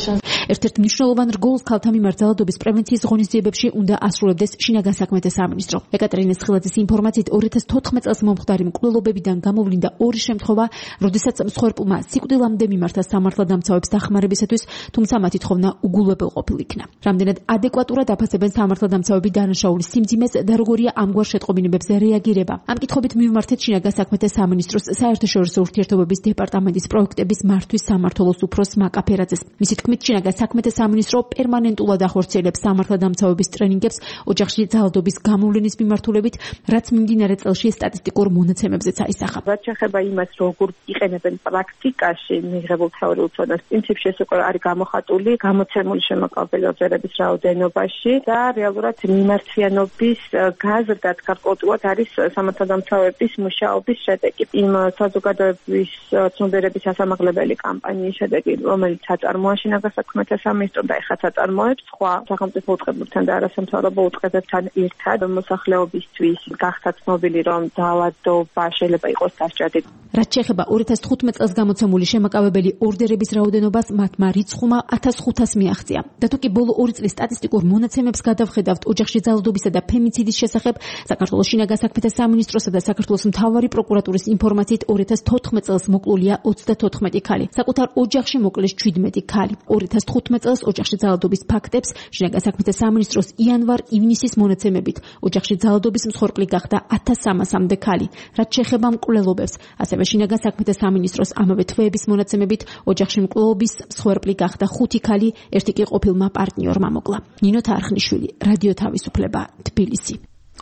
Speaker 18: ერთ-ერთ მნიშვნელოვან რგოლს ქალთა მიმართ ძალადობის პრევენციის ღონისძიებებში უნდა ასრულებდეს შინაგან საქმეთა სამინისტრო. ეკატერინე სხილაძის ინფორმაციით ორი ათას თოთხმეტ წელს მომხდარი მკვლელობებიდან გამოვლინდა ორი შემთხვევა, როდესაც მსხვერპლმა სიკვდილამდე მიმართა სამართალდამცავებს დახმარებისათვის, თუმცა მათი თხოვნა უგულებელ ყოფილ იქნა. რამდენად ადეკვატურად აფასებენ სამართალდამცავები დანაშაულის სიმძიმეს და როგორია ამგვარ შეტყობინებებზე რეაგირება. ამ კითხვებით მივმართეთ შინაგან საქმეთა სამინისტროს საერთაშორისო ურთიერთობების დეპარტამენტის პროექტების მართვის სამმართველოს უფროს მაკა ფერაძეს. მისი თქმით, შინაგან საქმეთა სამინისტრო პერმანენტულად ახორციელებს სამართალდამცავების ტრენინგებს ოჯახში ძალადობის გამოვლენის მიმართულებით, რაც მიმდინარე წელში სტატისტიკურ მონაცემებზეც აისახა.
Speaker 11: რაც შეეხება იმას, როგორ იყენებენ პრაქტიკაში მიღებულ თეორიულ ცოდნას, პრინციპში ეს უკვე არის გამოხატული გამოცემული შემოყალბებელი ორდერების რაოდენობაში და რეალურად მიმართვიანობის გაზრდაც გარკვეულწილად არის სამართალდამცავების მუშაობის შედეგი. იმ საზოგადოების ცნობიერების ასამაღლებელი კამპანიის შედეგი, რომელიც აწარმოა შინაგან საქმეთა სამინისტრომ და ეხლა აწარმოებს სხვა სახელმწიფო უწყებებთან და არასამთავრობო უწყებებთან ერთად მოსახლეობისთვის გახდა ცნობილი, რომ ძალადობა შეიძლება იყოს დასჯადი.
Speaker 18: რაც შეეხება ორი ათას თხუთმეტ წელს გამოცემული შემაკავებელი ორდერების რაოდენობას, მათმა რიცხვმა ათას ხუთას მიაღწია. და თუ კი ბოლო ორი წლის სტატისტიკურ მონაცემებს გადავხედავთ ოჯახში ძალადობისა და ფემიციდის შესახებ, საქართველოს შინაგან საქმეთა სამინისტროსა და საქართველოს მთავარი პროკურატურის ინფორმაციით ორი ათას თოთხმეტ წელს მოკლულია ოცდათოთხმეტი ქალი. საკუთარ ოჯახში მოკლეს შვიდმეტი ქალი. ორი ათას თხუთმეტ წელს ოჯახში ძალადობის ფაქტებს შინაგან საქმეთა სამინისტროს იანვარ-ივნისის მონაცემებით ოჯახში ძალადობის მსხვერპლი გახდა ათას სამასამდე ქალი. რაც შეეხება მკვლელობებს, ასევე შინაგან საქმეთა სამინისტროს ამავე თვეების მონაცემებით ოჯახში მკვლელობის მსხვერპლი გახდა ხუთი ქალი, ერთი კი ყოფილმა პარტნიორმა მოკლა. ნინო თარხნიშვილი, რადიო თავისუფლება, თბილისი.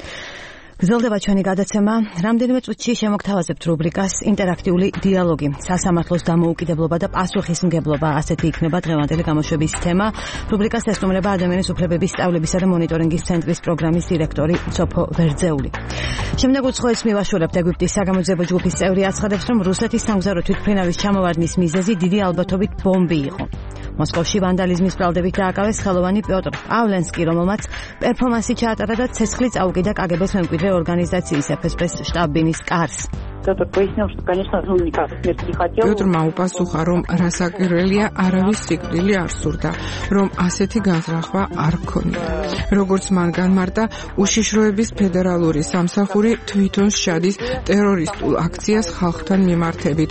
Speaker 3: გრძელდება ჩვენი გადაცემა. რამდენიმე წუთში შემოგთავაზებთ რუბრიკას ინტერაქტიული დიალოგი. სასამართლოს დამოუკიდებლობა და პასუხისმგებლობა, ასეთი იქნება დღევანდელი გამოშვების თემა. რუბრიკას ესწრებოდა ადამიანის უფლებების სწავლებისა და მონიტორინგის ცენტრის პროგრამის დირექტორი სოფო ვერძეული. შემდეგ უცხოეთს მივაშორებთ. ეგვიპტის საგამოძიებო ჯგუფის წევრი აცხადებს, რომ რუსეთის სამგზავრო თვითმფრინავის ჩამოვარდნის მიზეზი დიდი ალბათობით ბომბი იყო. მოსკოვში ვანდალიზმის ბრალდებით დააკავეს ხელოვანი პიოტრ პავლენსკი, რომელმაც პერფორმანსი ჩაატარა და ცეცხლი წაუკიდა კაგებეს მემკვიდრე ორგანიზაციის ეფ ეს პე შტაბ-ბინის კარს.
Speaker 6: პიოტრმა უპასუხა, რომ რასაკვირველია, არავის სიკვდილი არ სურდა, რომ ასეთი განზრახვა არ ქონია. როგორც მან განმარტა, უშიშროების ფედერალური სამსახური თვითონ შედის ტერორისტულ აქციას ხალხთან მიმართებით.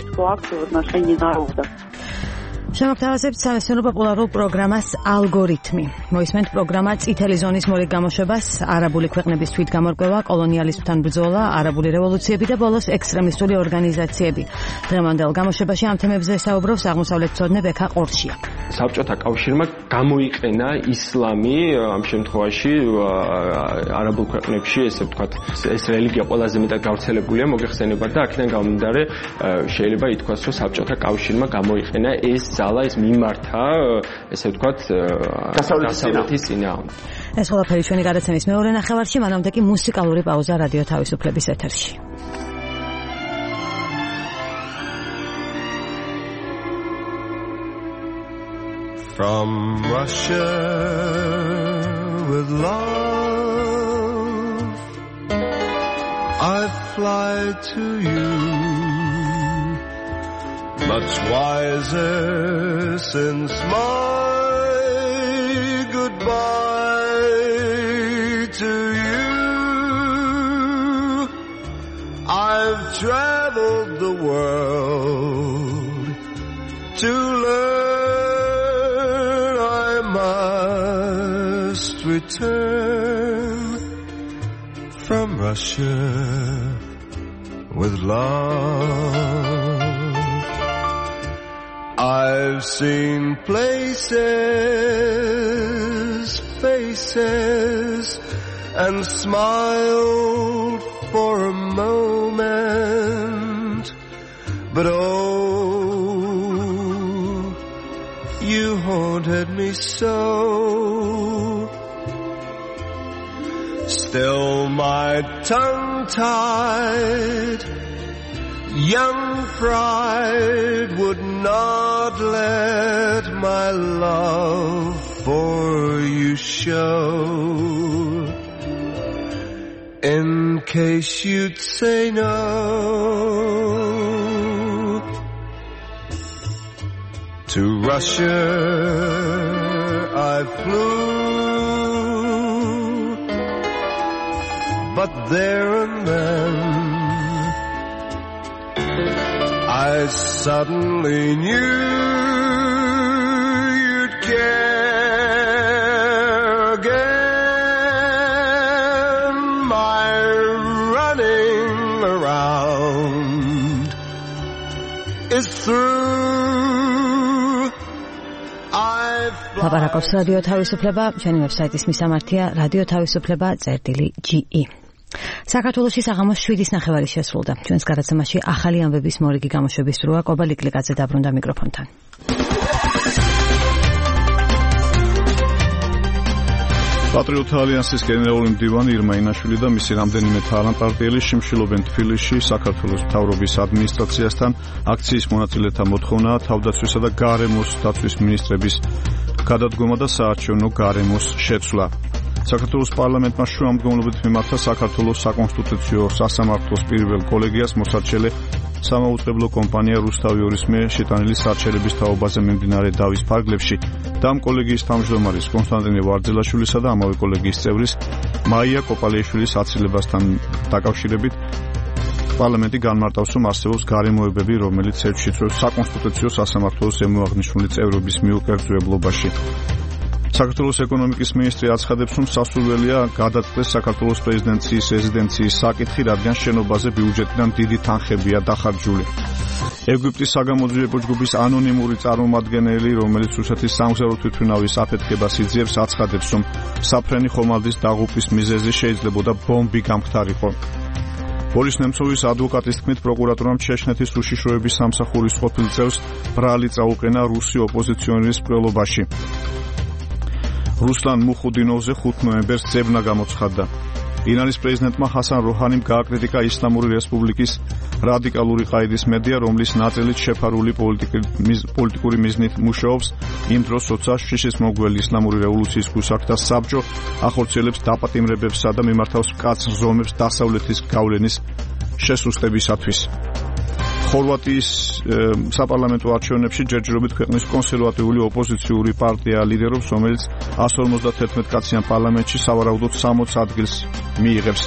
Speaker 3: შემოგთავაზებთ სამეცნიერო პოპულარულ პროგრამას ალგორითმი. მოისმენთ პროგრამა წითელი ზონის მორიგ გამოშვებას, არაბული ქვეყნების თვითგამორკვევა, კოლონიალიზმთან ბრძოლა, არაბული რევოლუციები და ბოლოს ექსტრემისტული ორგანიზაციები. დღევანდელ გამოშვებაში ამ თემებზე საუბრობს აღმოსავლეთმცოდნე ბექა ყორშია.
Speaker 7: საბჭოთა კავშირმა გამოიყენა ისლამი ამ შემთხვევაში არაბულ ქვეყნებში, ესე ვთქვათ, ეს რელიგია ყველაზე მეტად გავრცელებულია, მოგეხსენებათ და აქედან გამომდინარე შეიძლება ითქვას, რომ საბჭოთა კავშირმა გამოიყენა ეს ძალა, ეს მიმართა, ესე ვთქვათ, დასავლეთის წინააღმდეგ.
Speaker 3: ეს ყველაფერი ჩვენი გადაცემის მეორე ნახევარში, მანამდე კი მუსიკალური პაუზა რადიო თავისუფლების ეთერში.
Speaker 21: From Russia with love I fly to you, much wiser since my goodbye to you. I've traveled the world to learn I must return from Russia with love. I've seen places, faces, and smiled for a moment, but oh, you haunted me so. Still my tongue-tied young pride would not let my love for you show. In case you'd say no, to Russia I flew, but there and then I suddenly knew you'd care again. My running around is through.
Speaker 3: ლაპარაკობს რადიო თავისუფლება, ჩვენი ვებსაიტის მისამართია რადიო თავისუფლება წერტილი ჯი ი. საქართველოში საღამოს შვიდის ნახევარი შესრულდა. ჩვენს გადაცემაში ახალი ამბების მორიგი გამოშვების დროა. კობა ლიკლიკაძე დაბრუნდა მიკროფონთან.
Speaker 2: პატრიოტთა ალიანსის გენერალური მდივანი ირმა ინაშვილი და მისი რამდენიმე თანაპარტიელი შიმშილობენ თბილისში საქართველოს მთავრობის ადმინისტრაციასთან. აქციის მონაწილეთა მოთხოვნაა თავდაცვისა და გარემოს დაცვის მინისტრების გადადგომა და საარჩევნო გარემოს შეცვლა. საქართველოს პარლამენტმა შუამდგომლობით მიმართა საქართველოს საკონსტიტუციო სასამართლოს პირველ კოლეგიას მოსარჩელე სამაუწყებლო კომპანია რუსთავი ორის მიერ შეტანილი სარჩელების თაობაზე მიმდინარე დავის ფარგლებში და ამ კოლეგიის თავმჯდომარის კონსტანტინე ვარძელაშვილისა და ამავე კოლეგიის წევრის მაია კოპალიაშვილის აცილებასთან დაკავშირებით პარლამენტი განმარტავს, რომ არსებობს გარემოებები, რომელიც ეთშიწვევს საკონსტიტუციო სასამართლოს ზემოაღნიშნული წევრობის მიუკერძუებლობაში. საქართველოს ეკონომიკის მინისტრი აცხადებს, რომ სასურველია გადაწყვეტს საქართველოს პრეზიდენციის რეზიდენციის საკითხი, რადგან შენობაზე ბიუჯეტიდან დიდი თანხებია დახარჯული. ეგვიპტის საგამოძიებო ჯგუფის ანონიმური წარმომადგენელი, რომელიც რუსეთის სამგზავრო თვითმფრინავის აფეთქებას იძიებს, აცხადებს, რომ საფრენი ხომალდის დაღუპვის მიზეზი შეიძლებოდა ბომბი გამხდარიყო. ბორის ნემცოვის ადვოკატის თქმით, პროკურატურამ ჩეჩნეთის უშიშროების სამსახურის ყოფილ წევრს ბრალი წაუყენა რუსი ოპოზიციონერის მკვლელობაში. რუსლან მუხუდინოვზე ხუთი ნოემბერს ძებნა გამოცხადდა. ირანის პრეზიდენტმა ჰასან როჰანიმ გააკრიტიკა ისლამური რესპუბლიკის რადიკალური ყაიდის მედია, რომლის ნაწილით შეფარული პოლიტიკური მიზნით მუშაობს იმ დროს, როცა შიშის მოგველი ისლამური რევოლუციის გუსაკთა საბჭო ახორციელებს დაპატიმრებებსა და მიმართავს მკაცრ ზომებს დასავლეთის გავლენის შესუსტებისათვის. ხორვატიის საპარლამენტო არჩევნებში ჯერჯერობით ქვეყნის კონსერვატიული ოპოზიციური პარტია ლიდერობს, რომელიც εκατს ორმოცდათერთმეტ კაციან პარლამენტში სავარაუდოდ სამოც ადგილს მიიღებს.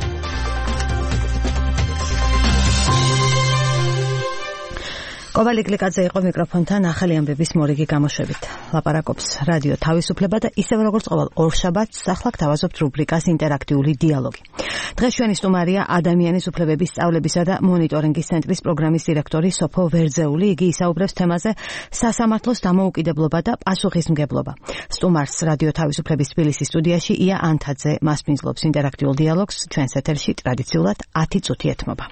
Speaker 3: კობა ლიკლიკაძე იყო მიკროფონთან ახალი ამბების მორიგი გამოშვებით. ლაპარაკობს რადიო თავისუფლება და ისევ როგორც ყოველ ორშაბათს ახლა გთავაზობთ რუბრიკას ინტერაქტიული დიალოგი. დღეს ჩვენი სტუმარია ადამიანის უფლებების სწავლებისა და მონიტორინგის ცენტრის პროგრამის დირექტორი სოფო ვერძეული. იგი ისაუბრებს თემაზე სასამართლოს დამოუკიდებლობა და პასუხისმგებლობა. სტუმარს რადიო თავისუფლების თბილისის სტუდიაში ია ანთაძე მასპინძლობს ინტერაქტიულ დიალოგს. ჩვენს ეთერში ტრადიციულად ათი წუთი ეთმობა.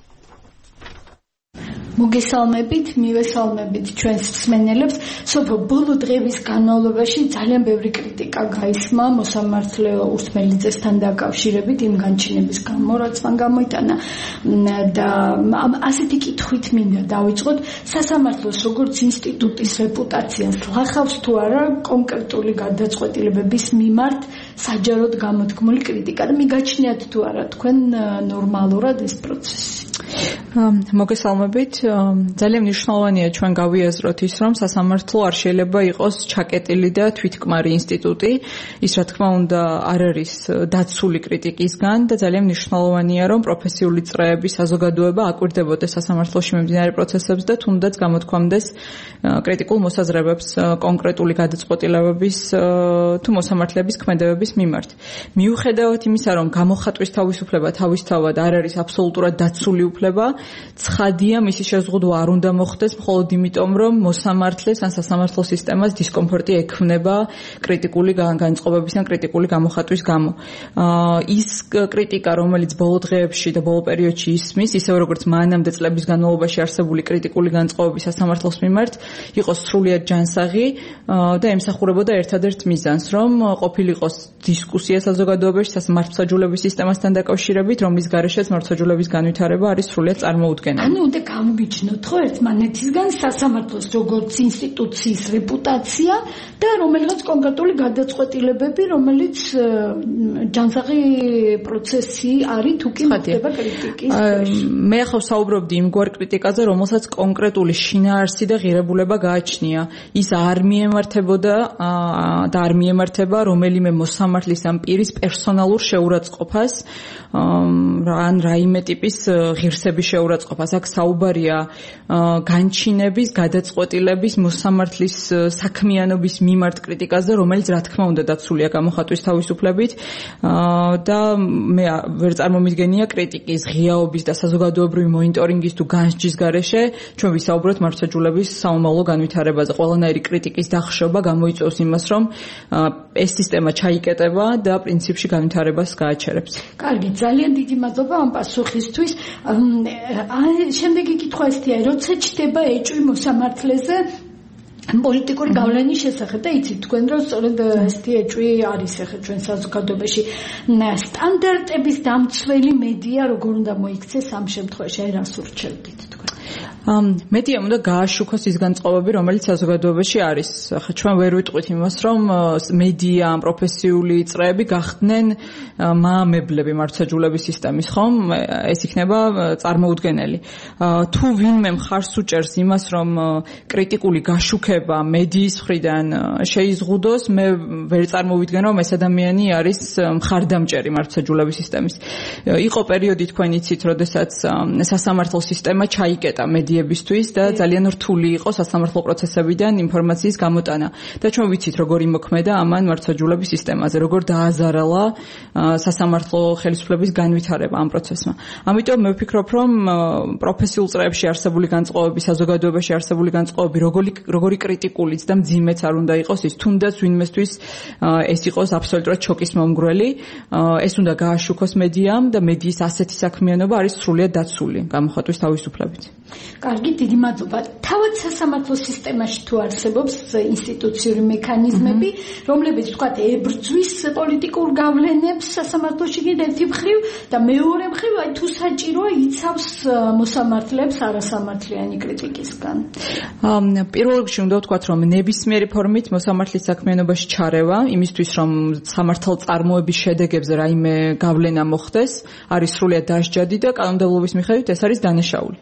Speaker 22: მოგესალმებით, მივესალმებით ჩვენს მსმენელებს. სოფო ბოლო დღეების განმავლობაში ძალიან ბევრი კრიტიკა გაისმა მოსამართლე ურთმელიძესთან დაკავშირებით იმ განჩინების გამო, რაც მან გამოიტანა და ასეთი კითხვით მინდა დავიწყოთ, სასამართლოს როგორც ინსტიტუტის რეპუტაციას ლახავს თუ არა კონკრეტული გადაწყვეტილებების მიმართ საჯაროდ გამოთქმული კრიტიკა და მიგაჩნიათ თუ არა თქვენ ნორმალურად ეს პროცესი?
Speaker 6: მოგესალმებით. ძალიან მნიშვნელოვანია ჩვენ გავიაზროთ ის, რომ სასამართლო არ შეიძლება იყოს ჩაკეტილი და თვითკმარი ინსტიტუტი. ის რა თქმა უნდა არ არის დაცული კრიტიკისგან და ძალიან მნიშვნელოვანია, რომ პროფესიული წრეები, საზოგადოება აკვირდებოდეს სასამართლოში მიმდინარე პროცესებს და თუნდაც გამოთქვამდეს კრიტიკულ მოსაზრებებს კონკრეტული გადაწყვეტილებების თუ მოსამართლეების ქმედებების მიმართ. მიუხედავად იმისა, რომ გამოხატვის თავისუფლება თავისთავად არ არის აბსოლუტურად დაცული უფლება, ცხადია მისი შეზღუდვა არ უნდა მოხდეს მხოლოდ იმიტომ, რომ მოსამართლეს ან სასამართლო სისტემას დისკომფორტი ექმნება კრიტიკული განწყობების ან კრიტიკული გამოხატვის გამო. ის კრიტიკა, რომელიც ბოლო დღეებში და ბოლო პერიოდში ისმის, ისევ როგორც მანამდე წლების განმავლობაში არსებული კრიტიკული განწყობები სასამართლოს მიმართ, იყოს სრულიად ჯანსაღი და ემსახურებოდა ერთადერთ მიზანს, რომ ყოფილიყოს
Speaker 4: დისკუსია საზოგადოებაში სასამართლო სისტემასთან დაკავშირებით, რომლის გარეშეც მართლმსაჯულების განვითარება არის სრულიად წარმოუდგენელი.
Speaker 22: ანუ უნდა გამიჩნოთ ხო ერთმანეთისგან სასამართლოს როგორც ინსტიტუციის რეპუტაცია და რომელიღაც კონკრეტული გადაწყვეტილებები, რომელიც ჯანსაღი პროცესი არის თუ კი მოხდება კრიტიკის ქვეშ.
Speaker 4: მე ახლა საუბრობდი იმგვარ კრიტიკაზე, რომელსაც კონკრეტული შინაარსი და ღირებულება გააჩნია. ის არ მიემართებოდა და არ მიემართება რომელიმე მოსამართლის ამ პირის პერსონალურ შეურაცხყოფას ან რაიმე ტიპის ღირსების შეურაცხყოფას. აქ საუბარია განჩინების, გადაწყვეტილების, მოსამართლის საქმიანობის მიმართ კრიტიკაზე, რომელიც რა თქმა უნდა დაცულია გამოხატვის თავისუფლებით და მე ვერ წარმომიდგენია კრიტიკის, ღიაობის და საზოგადოებრივი მონიტორინგის თუ განსჯის გარეშე ჩვენ ვისაუბროთ მართლმსაჯულების საომავლო განვითარებაზე. ყველანაირი კრიტიკის დახშობა გამოიწვევს იმას, რომ ეს სისტემა ჩაიკეტება და პრინციპში განვითარებას გააჩერებს.
Speaker 22: კარგი, ძალიან დიდი მადლობა ამ პასუხისთვის. შემდეგი კითხვა ესეთი არის, როცა ჩდება ეჭვი მოსამართლეზე პოლიტიკური გავლენის შესახებ და იცით თქვენ რომ სწორედ ესეთი ეჭვი არის ახლა ჩვენ საზოგადოებაში. სტანდარტების დამცველი მედია როგორ უნდა მოიქცეს ამ შემთხვევაში, აი რას ურჩევდით თქვენ?
Speaker 4: მედიამ უნდა გააშუქოს ის განწყობები, რომელიც საზოგადოებაში არის. ახლა ჩვენ ვერ ვიტყვით იმას, რომ მედია, პროფესიული წრეები გახდნენ მაამებლები მართლმსაჯულების სისტემის, ხომ? ეს იქნება წარმოუდგენელი. თუ ვინმე მხარს უჭერს იმას, რომ კრიტიკული გაშუქება მედიის მხრიდან შეიზღუდოს, მე ვერ წარმოვიდგენ, რომ ეს ადამიანი არის მხარდამჭერი მართლმსაჯულების სისტემის. იყო პერიოდი თქვენ იცით, როდესაც სასამართლო სისტემა ჩაიკეტა მედიებისთვის და ძალიან რთული იყო სასამართლო პროცესებიდან ინფორმაციის გამოტანა. და ჩვენ ვიცით, როგორ იმოქმედა ამან მართლმსაჯულების სისტემაზე, როგორ დააზარალა სასამართლო ხელისუფლების განვითარება ამ პროცესმა. ამიტომ მე ვფიქრობ, რომ პროფესიულ წრეებში არსებული განწყობები, საზოგადოებაში არსებული განწყობები, როგორი როგორი კრიტიკულიც და მძიმეც არ უნდა იყოს ის, თუნდაც ვინმესთვის ეს იყოს აბსოლუტურად შოკის მომგვრელი, ეს უნდა გააშუქოს მედიამ და მედიის ასეთი საქმიანობა არის სრულიად დაცული გამოხატვის თავისუფლებით.
Speaker 22: კარგი, დიდი მადლობა. თავად სასამართლო სისტემაში თუ არსებობს ინსტიტუციური მექანიზმები, რომლებიც თქვათ ებრძვის პოლიტიკურ გავლენებს სასამართლოში ერთი მხრივ და მეორე მხრივ აი თუ საჭიროა იცავს მოსამართლეებს არასამართლიანი კრიტიკისგან.
Speaker 4: პირველ რიგში უნდა ვთქვათ, რომ ნებისმიერი ფორმით მოსამართლის საქმიანობაში ჩარევა, იმისთვის რომ სამართალ წარმოების შედეგებზე რაიმე გავლენა მოხდეს, არის სრულიად დასჯადი და კანონმდებლობის მიხედვით ეს არის დანაშაული.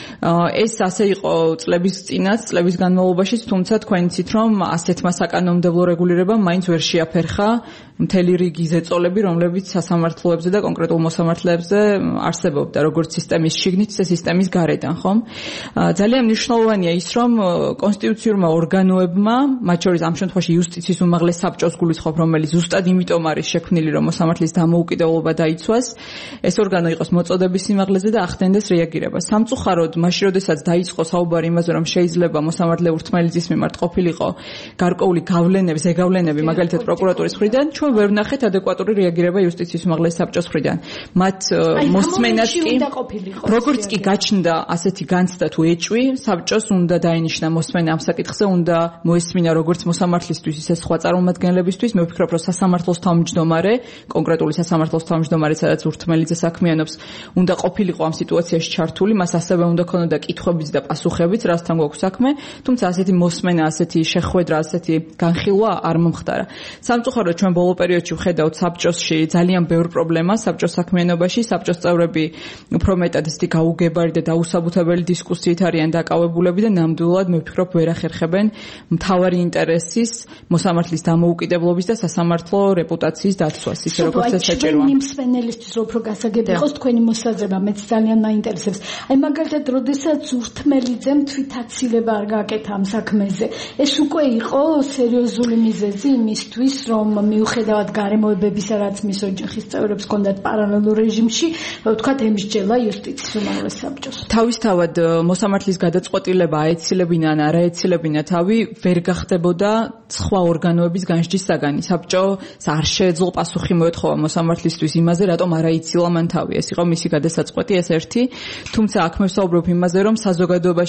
Speaker 4: ეს ასე იყო წლების წინაც, წლების განმავლობაში, თუმცა თქვენ იცით, რომ ასეთმა საკანონმდებლო რეგულირებამ მაინც ვერ შეაფერხა მთელი რიგი ზეწოლები, რომლებიც სასამართლოებზე და კონკრეტულ მოსამართლეებზე არსებობდა, როგორც სისტემის შიგნით, ისე სისტემის გარედან, ხომ? ძალიან მნიშვნელოვანია ის, რომ კონსტიტუციურმა ორგანოებმა, მათ შორის ამ შემთხვევაში იუსტიციის უმაღლეს საბჭოს გულისხმობ, რომელიც ზუსტად იმიტომ არის შექმნილი, რომ მოსამართლის დამოუკიდებლობა დაიცვას, ეს ორგანო იყოს მოწოდების სიმაღლეზე და ახდენდეს რეაგირება. სამწუხაროდ, მაშინ როდესაც დაიწყო საუბარი იმაზე, რომ შეიძლება მოსამართლე ურთმელიზის მიმართ ყოფილიყო გარკვეული გავლენები, ზეგავლენები, მაგალითად პროკურატურის მხრიდან, ჩვენ ვერ ვნახეთ ადეკვატური რეაგირება იუსტიციის უმაღლეს საბჭოს მხრიდან. მათ მოსმენას კი, როგორც კი გაჩნდა ასეთი განცდა თუ ეჭვი, საბჭოს უნდა დაენიშნა მოსმენა ამ საკითხზე, უნდა მოესმინა როგორც მოსამართლისთვის, ისე სხვა წარმომადგენლებისთვის. მე ვფიქრობ, რომ სასამართლოს თავმჯდომარე, კონკრეტული სასამართლოს თავმჯდომარე, სადაც ურთმელიძე საქმიანობს, უნდა ყოფილიყო ამ სიტუაციაში ჩართული, მას ასევე უნდა ქონოდა კითხვებიც და პასუხებიც, რასთან გვაქვს საქმე, თუმცა ასეთი მოსმენა, ასეთი შეხვედრა, ასეთი განხილვა არ მომხდარა. სამწუხაროდ ჩვენ ბოლო პერიოდში ვხედავთ საბჭოსში ძალიან ბევრ პრობლემას საბჭოს საქმიანობაში, საბჭოს წევრები უფრო მეტად ისეთი გაუგებარი და დაუსაბუთებელი დისკუსიით არიან დაკავებულები და ნამდვილად მე ვფიქრობ ვერ ახერხებენ მთავარი ინტერესის, მოსამართლის დამოუკიდებლობის და სასამართლო რეპუტაციის დაცვას, ისე როგორც ეს საჭიროა.
Speaker 22: ჩვენი მსმენელისთვის უფრო გასაგები იყოს თქვენი მოსაზრება, მეც ძალიან მაინტერესებს. აი მაგალითად, როდესაც ურთმელიძემ თვითაცილება არ გააკეთა ამ საქმეზე, ეს უკვე იყო სერიოზული მიზეზი იმისთვის, რომ მიუხედავად გარემოებებისა, რაც მის ოჯახის წევრებს ჰქონდათ პარალელურ რეჟიმში, ვთქვათ, ემსჯელა იუსტიციის უმაღლეს საბჭოს.
Speaker 4: თავისთავად მოსამართლის გადაწყვეტილება აეცილებინა ან არ აეცილებინა თავი ვერ გახდებოდა სხვა ორგანოების განსჯის საგანი. საბჭოს არ შეეძლო პასუხი მოეთხოვა მოსამართლისთვის იმაზე, რატომ არ აიცილა მან თავი. ეს იყო მისი გადასაწყვეტი, ეს ერთი. თუმცა აქ მე ვსაუბრობ იმაზე, რომ საზოგადოებაში, მედიაში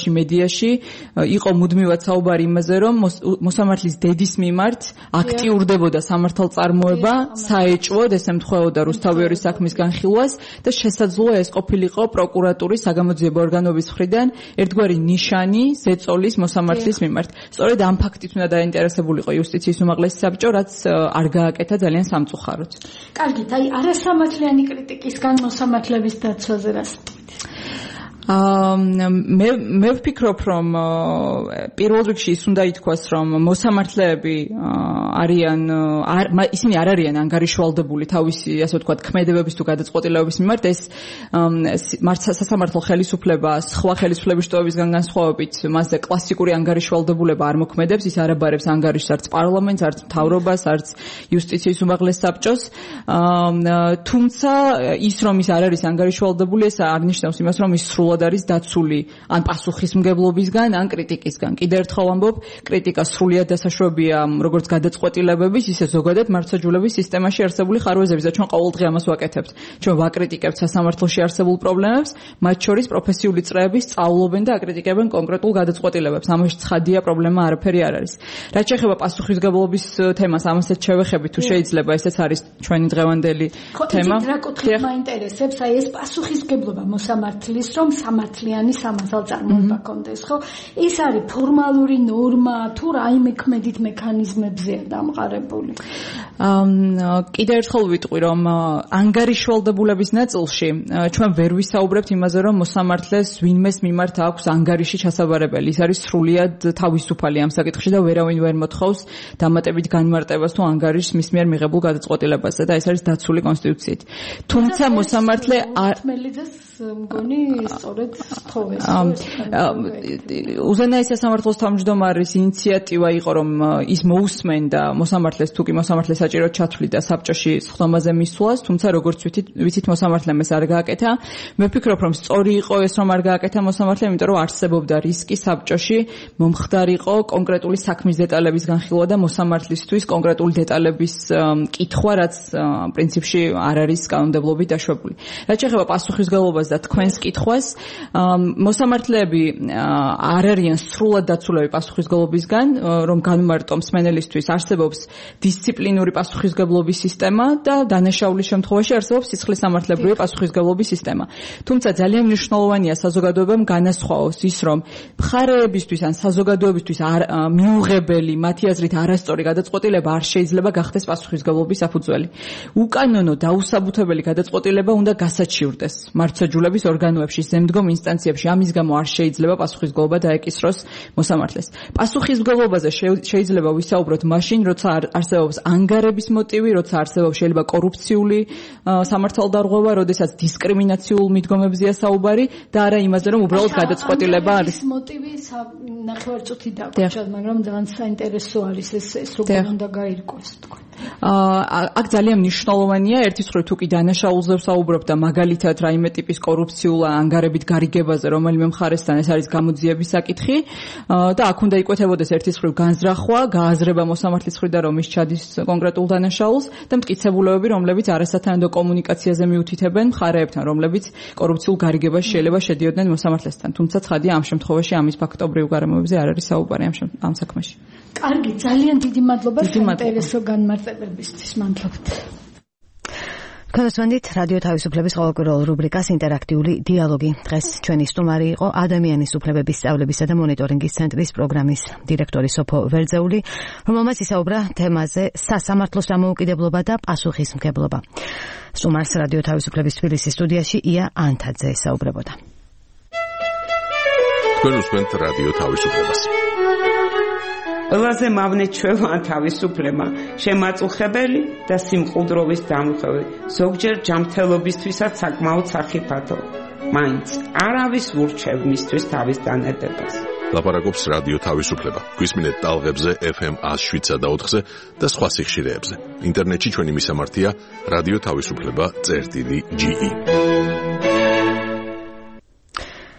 Speaker 4: სტუდიაში იყო მუდმივად საუბარი იმაზე, რომ მოსამართლის დედის მიმართ აქტიურდებოდა სამართალწარმოება, საეჭვოდ ეს ემთხვეოდა რუსთავიორის საქმის განხილვას და შესაძლოა ეს ყოფილიყო პროკურატურის საგამოძიებო ორგანოების მხრიდან ერთგვარი ნიშანი ზეწოლის მოსამართლის მიმართ. სწორედ ამ ფაქტით უნდა დაინტერესებულიყო იუსტიციის უმაღლესი საბჭო, რაც არ გააკეთა ძალიან სამწუხაროდ.
Speaker 22: კარგით, აი არასამართლიანი კრიტიკისგან მოსამართლების დაცვაზე რას
Speaker 4: მე მე ვფიქრობ, რომ პირველ რიგში ის უნდა ითქვას, რომ მოსამართლეები არიან ისინი არ არიან ანგარიშვალდებული თავისი, ასე ვთქვათ, ქმედებების თუ გადაწყვეტილებების მიმართ. ეს სასამართლო ხელისუფლება სხვა ხელისუფლების შტოებისგან განსხვავებით მასზე კლასიკური ანგარიშვალდებულება არ მოქმედებს, ის არ აბარებს ანგარიშს არც პარლამენტს, არც მთავრობას, არც იუსტიციის უმაღლეს საბჭოს. თუმცა ის რომ ის არ არის ანგარიშვალდებული, ეს არ ნიშნავს იმას, რომ ის სრულად არის დაცული ან პასუხისმგებლობისგან, ან კრიტიკისგან. კიდევ ერთხელ ამბობ, კრიტიკა სრულიად დასაშვებია როგორც გადაწყვეტილებების, ისე ზოგადად მართლმსაჯულების სისტემაში არსებული ხარვეზების და ჩვენ ყოველდღე ამას ვაკეთებთ. ჩვენ ვაკრიტიკებთ სასამართლოში არსებულ პრობლემებს, მათ შორის პროფესიული წრეები სწავლობენ და აკრიტიკებენ კონკრეტულ გადაწყვეტილებებს. ამაში ცხადია, პრობლემა არაფერი არ არის. რაც შეეხება პასუხისმგებლობის თემას, ამასაც შევეხებით, თუ შეიძლება, ესეც არის ჩვენი დღევანდელი თემა.
Speaker 22: ხო, რა კუთხით მაინტერესებს, აი ეს პასუხისმგებლობა მოსამართლის, რომ სამართლიანი სამართალწარმოება კონდეს, ხო? ეს არის ფორმალური ნორმა თუ რაიმე ქმედით მექანიზმებზეა დამყარებული?
Speaker 4: კიდევ ერთხელ ვიტყვი, რომ ანგარიშვალდებულების ნაწილში ჩვენ ვერ ვისაუბრებთ იმაზე, რომ მოსამართლეს ვინმეს მიმართ აქვს ანგარიში ჩასაბარებელი. ის არის სრულიად თავისუფალი ამ საკითხში და ვერავინ ვერ მოთხოვს დამატებით განმარტებას თუ ანგარიშს მის მიერ მიღებულ გადაწყვეტილებაზე და ეს არის დაცული კონსტიტუციით. თუმცა მოსამართლე
Speaker 22: მგონი სწორედ თხოვეს.
Speaker 4: უზენაესი სასამართლოს თავმჯდომარის ინიციატივა იყო, რომ ის მოусმენდა მოსამართლეს, თუ კი მოსამართლე საჭიროდ ჩათვლიდა საბჭოში სხდომაზე მისვლას, თუმცა როგორც ვიცით მოსამართლემ ეს არ გააკეთა. მე ვფიქრობ, რომ სწორი იყო ეს, რომ არ გააკეთა მოსამართლემ, იმიტომ რომ არსებობდა რისკი საბჭოში მომხდარიყო კონკრეტული საქმის დეტალების განხილვა და მოსამართლისთვის კონკრეტული დეტალების კითხვა, რაც პრინციპში არ არის კანონმდებლობით დაშვებული. რაც შეეხება პასუხისმგებლობას და თქვენს კითხვას, მოსამართლეები არ არიან სრულად დაცულები პასუხისმგებლობისგან, რომ განმარტო მსმენელისთვის არსებობს დისციპლინური პასუხისმგებლობის სისტემა და დანაშაულის შემთხვევაში არსებობს სისხლისამართლებრივი პასუხისმგებლობის სისტემა. თუმცა ძალიან მნიშვნელოვანია საზოგადოებამ განასხვაოს ის, რომ მხარეებისთვის ან საზოგადოებისთვის მიუღებელი, მათი აზრით არასწორი გადაწყვეტილება არ შეიძლება გახდეს პასუხისმგებლობის საფუძველი. უკანონო დაუსაბუთებელი გადაწყვეტილება უნდა გასაჩივრდეს მართლმსაჯულების ორგანოებში, ზემდგომ ინსტანციებში. ამის გამო არ შეიძლება პასუხისმგებლობა დაეკისროს მოსამართლეს. პასუხისმგებლობაზე შეიძლება ვისაუბროთ მაშინ, როცა არსებობს ანგარების მოტივი, როცა არსებობს შეიძლება კორუფციული სამართალდარღვევა, როდესაც დისკრიმინაციულ მიდგომებზეა საუბარი და არა იმაზე, რომ უბრალოდ გადაწყვეტილება არის.
Speaker 22: მოტივი ნახევარწუთი დაგვრჩა, მაგრამ ძალიან საინტერესო არის ეს ეს როგორ უნდა გაირკვეს თქვენ.
Speaker 4: აქ ძალიან მნიშვნელოვანია ერთის მხრივ თუ კი დანაშაულზე ვსაუბრობ და მაგალითად რაიმე ტიპის კორუფციულ ანგარებით გარიგებაზე, რომელიმე მხარესთან ეს არის გამოძიების საკითხი და აქ უნდა იკვეთებოდეს ერთის მხრივ განზრახვა, გააზრება მოსამართლის მხრიდან, რომ ის ჩადის კონკრეტულ დანაშაულს და მტკიცებულებები, რომლებიც არასათანადო კომუნიკაციაზე მიუთითებენ მხარეებთან, რომლებიც კორუფციულ გარიგებაში შეიძლება შედიოდნენ მოსამართლესთან. თუმცა ცხადია ამ შემთხვევაში ამის ფაქტობრივ გარემოებზე არ არის საუბარი ამ საქმეში.
Speaker 22: კარგი, ძალიან დიდი მადლობა საინტერესო განმარტებებისთვის. მადლობთ.
Speaker 3: კონსვანდით რადიო თავისუფლების ყოველკვირეულ რუბრიკას ინტერაქტიული დიალოგი. დღეს ჩვენი სტუმარი იყო ადამიანის უფლებების სწავლებისა და მონიტორინგის ცენტრის პროგრამის დირექტორი სოფო ვერძეული, რომელმაც ისაუბრა თემაზე სასამართლოს დამოუკიდებლობა და პასუხისმგებლობა. სტუმარს რადიო თავისუფლების თბილისის სტუდიაში ია ანთაძე ესაუბრებოდა.
Speaker 1: თქვენ უსმენთ რადიო თავისუფლებას.
Speaker 9: ყველაზე მავნე ჩვევა თავისუფლება, შემაწუხებელი და სიმყუდროვის დამხევი, ზოგჯერ ჯანმრთელობისთვისაც საკმაოდ სახიფათო. მაინც არავის ურჩევ მისთვის თავის დანედებას.
Speaker 1: ლაპარაკობს რადიო თავისუფლება. გვისმინეთ ტალღებზე ეფ ემ one oh seven და ოთხზე და სხვა სიხშირეებზე. ინტერნეტში ჩვენი მისამართია რადიო თავისუფლება წერტილი ჯი ი.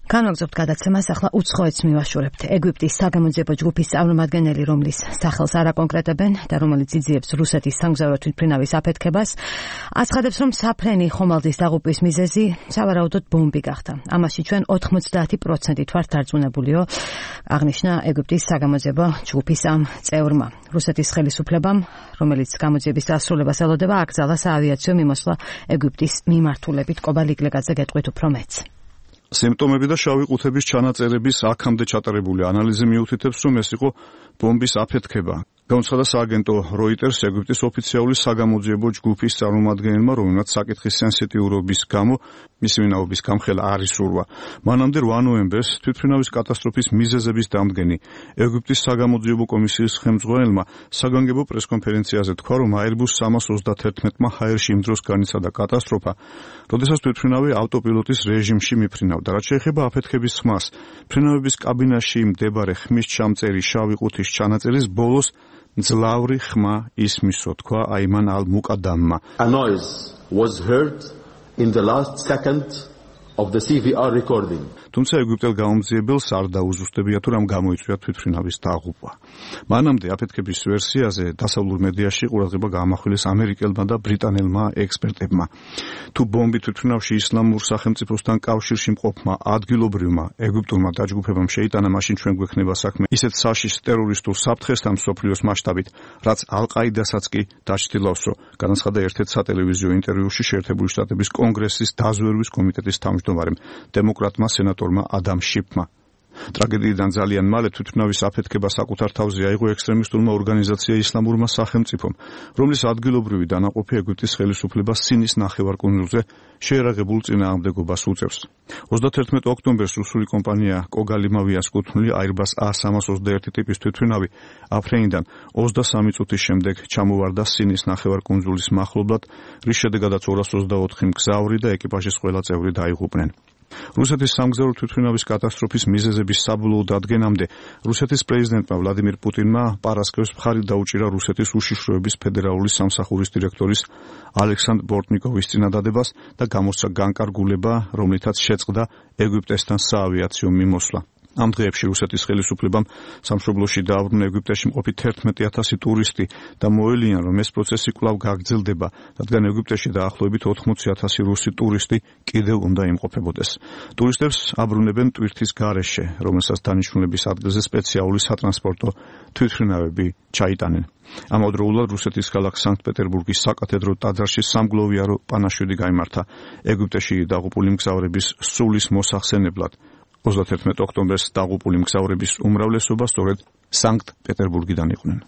Speaker 3: განვაგრძობთ გადაცემას, ახლა უცხოეთს მივაშურებთ. ეგვიპტის საგამოძიებო ჯგუფის წარმომადგენელი, რომლის სახელს არ აკონკრეტებენ და რომელიც იძიებს რუსეთის სამგზავრო თვითმფრინავის აფეთქებას, აცხადებს, რომ საფრენი ხომალდის დაღუპვის მიზეზი სავარაუდოდ ბომბი გახდა. ამაში ჩვენ ოთხმოცდაათი პროცენტით ვართ დარწმუნებულიო, აღნიშნა ეგვიპტის საგამოძიებო ჯგუფის ამ წევრმა. რუსეთის ხელისუფლებამ, რომელიც გამოძიების დასრულებას ელოდება, აკრძალა საავიაციო მიმოსვლა ეგვიპტის მიმართულებით. კობალ იგლეგაძე გეტყვით უფრო მეც.
Speaker 2: სიმპტომები და შავი ყუთების ჩანაწერების აქამდე ჩატარებული ანალიზი მიუთითებს, რომ ეს იყო ბომბის აფეთქება. გამოცხადა სააგენტო Reuters ეგვიპტის ოფიციალური საგამოძიებო ჯგუფის წარმომადგენელმა, რომელმაც საკითხის სენსიტიურობის გამო მისი ვინაობის გამხელა არ ისურვა. მანამდე რვა ნოემბერს თვითმფრინავის კატასტროფის მიზეზების დამდგენი ეგვიპტის საგამოძიებო კომისიის ხელმძღვანელმა საგანგებო პრესკონფერენციაზე თქვა, რომ Airbus სამას ოცდათერთმეტმა ჰაერში იმ დროს განიცადა კატასტროფა, როდესაც თვითმფრინავი ავტოპილოტის რეჟიმში მიფრინავდა. რაც შეეხება აფეთქების ხმას, მფრინავების კაბინაში მდებარე ხმის ჩამწერი შავი ყუთის ჩანაწერის ბოლოს ძლავრი ხმა ისმისო, თქვა აიმან ალ-მუკადამმა.
Speaker 10: A noise was heard in the last second of the C V R recording.
Speaker 2: თუმცა ეგვიპტელ გამომძიებელს არ დაუზუსტებია თუ რამ გამოიწვია თვითმფრინავის დაღუპვა. მანამდე აფეთქების ვერსიაზე დასავლურ მედიაში ყურადღება გაამახვილეს ამერიკელმა და ბრიტანელმა ექსპერტებმა. თუ ბომბი თვითმფრინავში ისლამურ სახელმწიფოსთან კავშირში მყოფმა ადგილობრივმა ეგვიპტურმა დაჯგუფებამ შეიტანა, მაშინ ჩვენ გვექნება საქმე ისეთ საშიშ ტერორისტულ საფრთხესთან მსოფლიოს მასშტაბით, რაც ალ-ყაიდასაც კი დაჩtildeავსო, განაცხადა ერთ-ერთ სატელევიზიო ინტერვიუში შეერთებული შტატების კონგრესის დაზვერვის კომიტეტის თავმჯდომარემ, დემოკრატმა სენატორმა ადამ შიფმა. ტრაგედიიდან ძალიან მალე თვითმფრინავის აფეთქება საკუთარ თავზე აიღო ექსტრემისტულმა ორგანიზაცია ისლამურმა სახელმწიფომ, რომლის ადგილობრივი დანაყოფი ეგვიპტის ხელისუფლებას სინის ნახევარკუნძულზე შეერაღებულ წინააღმდეგობას უწევს. ოცდათერთმეტ ოქტომბერს რუსული კომპანია კოგალიმავიას კუთვნილი Airbus A სამას ოცდაერთი ტიპის თვითმფრინავი აფრენიდან ოცდასამი წუთის შემდეგ ჩამოვარდა სინის ნახევარკუნძულის მახლობლად, რის შედეგადაც ორას ოცდაოთხი მგზავრი და ეკიპაჟის ყველა წევრი დაიღუპნენ. რუსეთის სამგზავრო თვითმფრინავის კატასტროფის მიზეზების საბოლოო დადგენამდე რუსეთის პრეზიდენტმა ვლადიმირ პუტინმა პარასკევს მხარი დაუჭირა რუსეთის უშიშროების ფედერალური სამსახურის დირექტორის ალექსანდრ ბორტნიკოვის წინადადებას და გამოსცა განკარგულება, რომლითაც შეწყდა ეგვიპტესთან საავიაციო მიმოსვლა. ამ დღეებში რუსეთის ხელისუფლებამ სამშობლოში დააბრუნა ეგვიპტეში მყოფი თერთმეტი ათასი ტურისტი და მოელიან, რომ ეს პროცესი კვლავ გაგრძელდება, რადგან ეგვიპტეში დაახლოებით ოთხმოცი ათასი რუსი ტურისტი კიდევ უნდა იმყოფებოდეს. ტურისტებს აბრუნებენ ტვირთის გარეშე, რომელსაც დანიშნულების ადგილზე სპეციალური სატრანსპორტო თვითმფრინავები ჩაიტანენ. ამავდროულად რუსეთის ქალაქ სანქტ-პეტერბურგის საკათედრო ტაძარში სამგლოვიარო პანაშვიდი გაიმართა ეგვიპტეში დაღუპული მგზავრების სულის მოსახსენებლად. ოცდათერთმეტ ოქტომბერს დაღუპული მგზავრების უმრავლესობა სწორედ სანქტ-პეტერბურგიდან იყვნენ.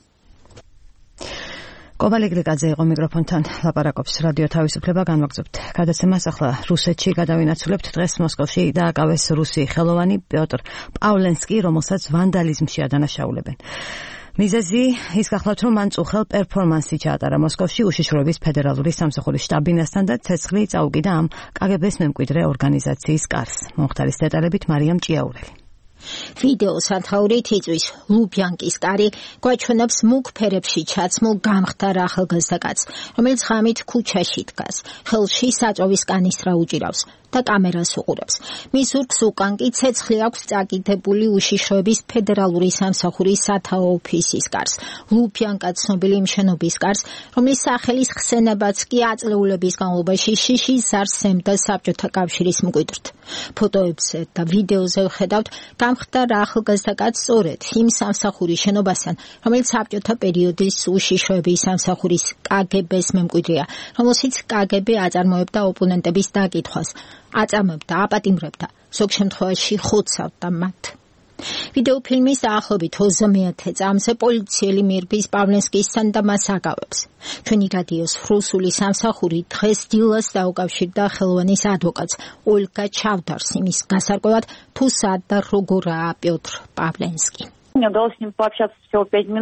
Speaker 3: კობალ იგლეგაძე იყო მიკროფონთან, ლაპარაკობს რადიო თავისუფლება. განვაგრძობთ გადაცემას, ახლა რუსეთში გადავინაცვლებთ. დღეს მოსკოვში დააკავეს რუსი ხელოვანი პიოტრ პავლენსკი, რომელსაც ვანდალიზმში ადანაშაულებენ. მიზეზი ის გახლავთ, რომ მან წუხელ პერფორმანსი ჩაატარა მოსკოვში უშიშროების ფედერალური სამსახურის შტაბინასთან და ცეცხლი წაუგიდა ამ კაგებეს მემკვიდრე ორგანიზაციის კარს. მომხდარის დეტალებით მარიამ ჭიაურელი.
Speaker 12: ვიდეოს ანთაურით იწვის ლუბიანკის კარი გვაჩვენებს მუქ ფერებში ჩაცმულ გამხდარ ახალგაზრდა კაცს, რომელიც ღამით ქუჩაში დგას, ხელში საწოვის კანისტრა უჭირავს და კამერას უყურებს. მის ზურგს უკან კი ცეცხლი აქვს წაკიდებული უშიშროების ფედერალური სამსახურის სათაო ოფისის კარს, ლუბიანკა ცნობილი მშენობის კარს, რომლის სახელის ხსენებაც კი აწლეულების განმავლობაში შიშის ზარს სემდა საბჭოთა კავშირის მკვიდრთ. ფოტოებზე და ვიდეოზე ვხედავთ გამხდარ ახალგაზრდა კაცს სწორედ იმ სამსახურის შენობასთან, რომელიც საბჭოთა პერიოდის უშიშროების სამსახურის კაგებეს მემკვიდრეა, რომელშიც კაგები აწარმოებდა ოპონენტების დაკითხვას, აწამებდა, აპატიმრებდა, ზოგ შემთხვევაში ხოცავდა მათ. ვიდეოფილმის დაახლოებით ოცდამეათე წამზე პოლიციელი მირბის პავლენსკისთან და მას აკავებს. ჩვენი რადიოს რუსული სამსახური დღეს დილას დაუკავშირდა ხელოვანის ადვოკატს ოლგა ჩავდარს იმის გასარკვევად, თუ სად და როგორაა პიოტრ პავლენსკი.
Speaker 23: Мне удалось с ним пообщаться всего пять минут.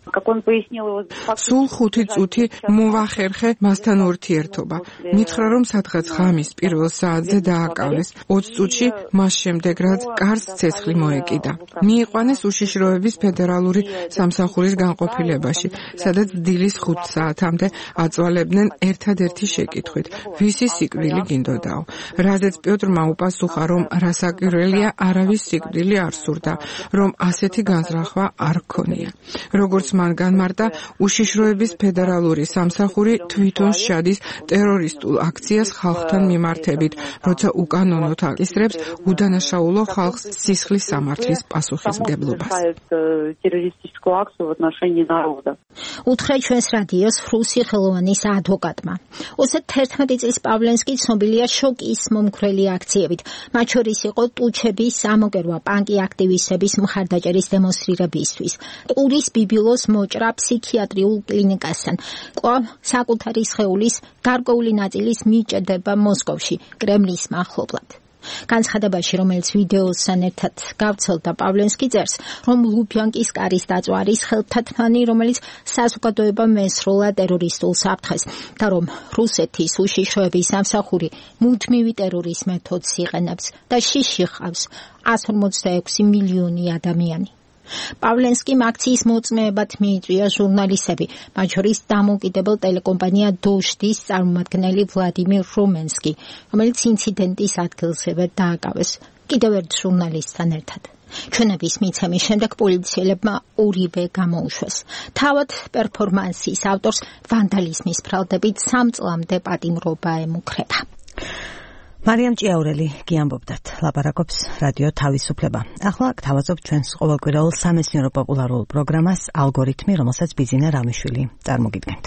Speaker 6: სულ ხუთი წუთი მოვახერხე მასთან ურთიერთობა. მითხრა რომ სადღაც ღამის პირველ საათზე დააკავეს. ოცი წუთში მას შემდეგ რაც კარს ცეცხლი მოეკიდა. მიიყვანეს უშიშროების ფედერალური სამსახურის განყოფილებაში, სადაც დილის ხუთ საათამდე აწვალებდნენ ერთადერთი შეკითხვით: ვისი სიკვდილი გინდოდაო? რაზეც პიოტრმა უპასუხა, რომ რასაკვირველია, არავის სიკვდილი არ სურდა, რომ ასეთი განზრახვა არ ქონია. როგორც მან განმარტა, უშიშროების ფედერალური სამსახური თვითონ შედის ტერორისტულ აქციას ხალხთან მიმართებით, როცა უკანონოდ აკისრებს უდანაშაულო ხალხს სისხლის სამართლის პასუხისმგებლობას.
Speaker 12: უთხრა ჩვენს რადიოს რუსი ხელოვანის ადვოკატმა. ოცდაერთმეტი წლის პავლენსკი ცნობილია შოკის მომქრელი აქციებით. მათ შორის იყო ტუჩების სამოგერვა პანკი აქტივისტების მხარდაჭერის დემონსტრირებისთვის. ყურის ბიბილოს მოჭრა ფსიქიატრიულ კლინიკასთან. კვლავ საკუთარი სხეულის გარკვეული ნაწილის მიჭედება მოსკოვში, კრემლის მახლობლად. განცხადებაში, რომელიც ვიდეოსთან ერთად გავრცელდა, პავლენსკი წერს, რომ ლუბიანკის კარის დაწვა არის ხელთათმანი, რომელიც საზოგადოებამ ესროლა ტერორისტულ საფრთხეს და რომ რუსეთის უშიშროების სამსახური მუდმივი ტერორის მეთოდს იყენებს და შიში ჰყავს εκατს ორმოცდაექვსი მილიონი ადამიანი. პავლენსკიმ აქციის მოწმეებად მიიწვია ჟურნალისტები, მათ შორის დამოუკიდებელ ტელეკომპანია დოჟდის წარმომადგენელი ვლადიმირ რომენსკი, რომელიც ინციდენტის ადგილზევე დააკავეს კიდევ ერთ ჟურნალისტთან ერთად. ჩვენების მიცემის შემდეგ პოლიციელებმა ორივე გამოუშვეს. თავად პერფორმანსის ავტორს ვანდალიზმის ფრალდებით სამ წლამდე პატიმრობა ემუქრება. მარიამ ჭიაურელი გიამბობდათ, ლაპარაკობს რადიო თავისუფლება. ახლა გთავაზობთ ჩვენს ყოველკვირეულ სამეცნიერო პოპულარულ პროგრამას ალგორითმი, რომელსაც ბიძინა რამიშვილი წარმოგიდგენთ.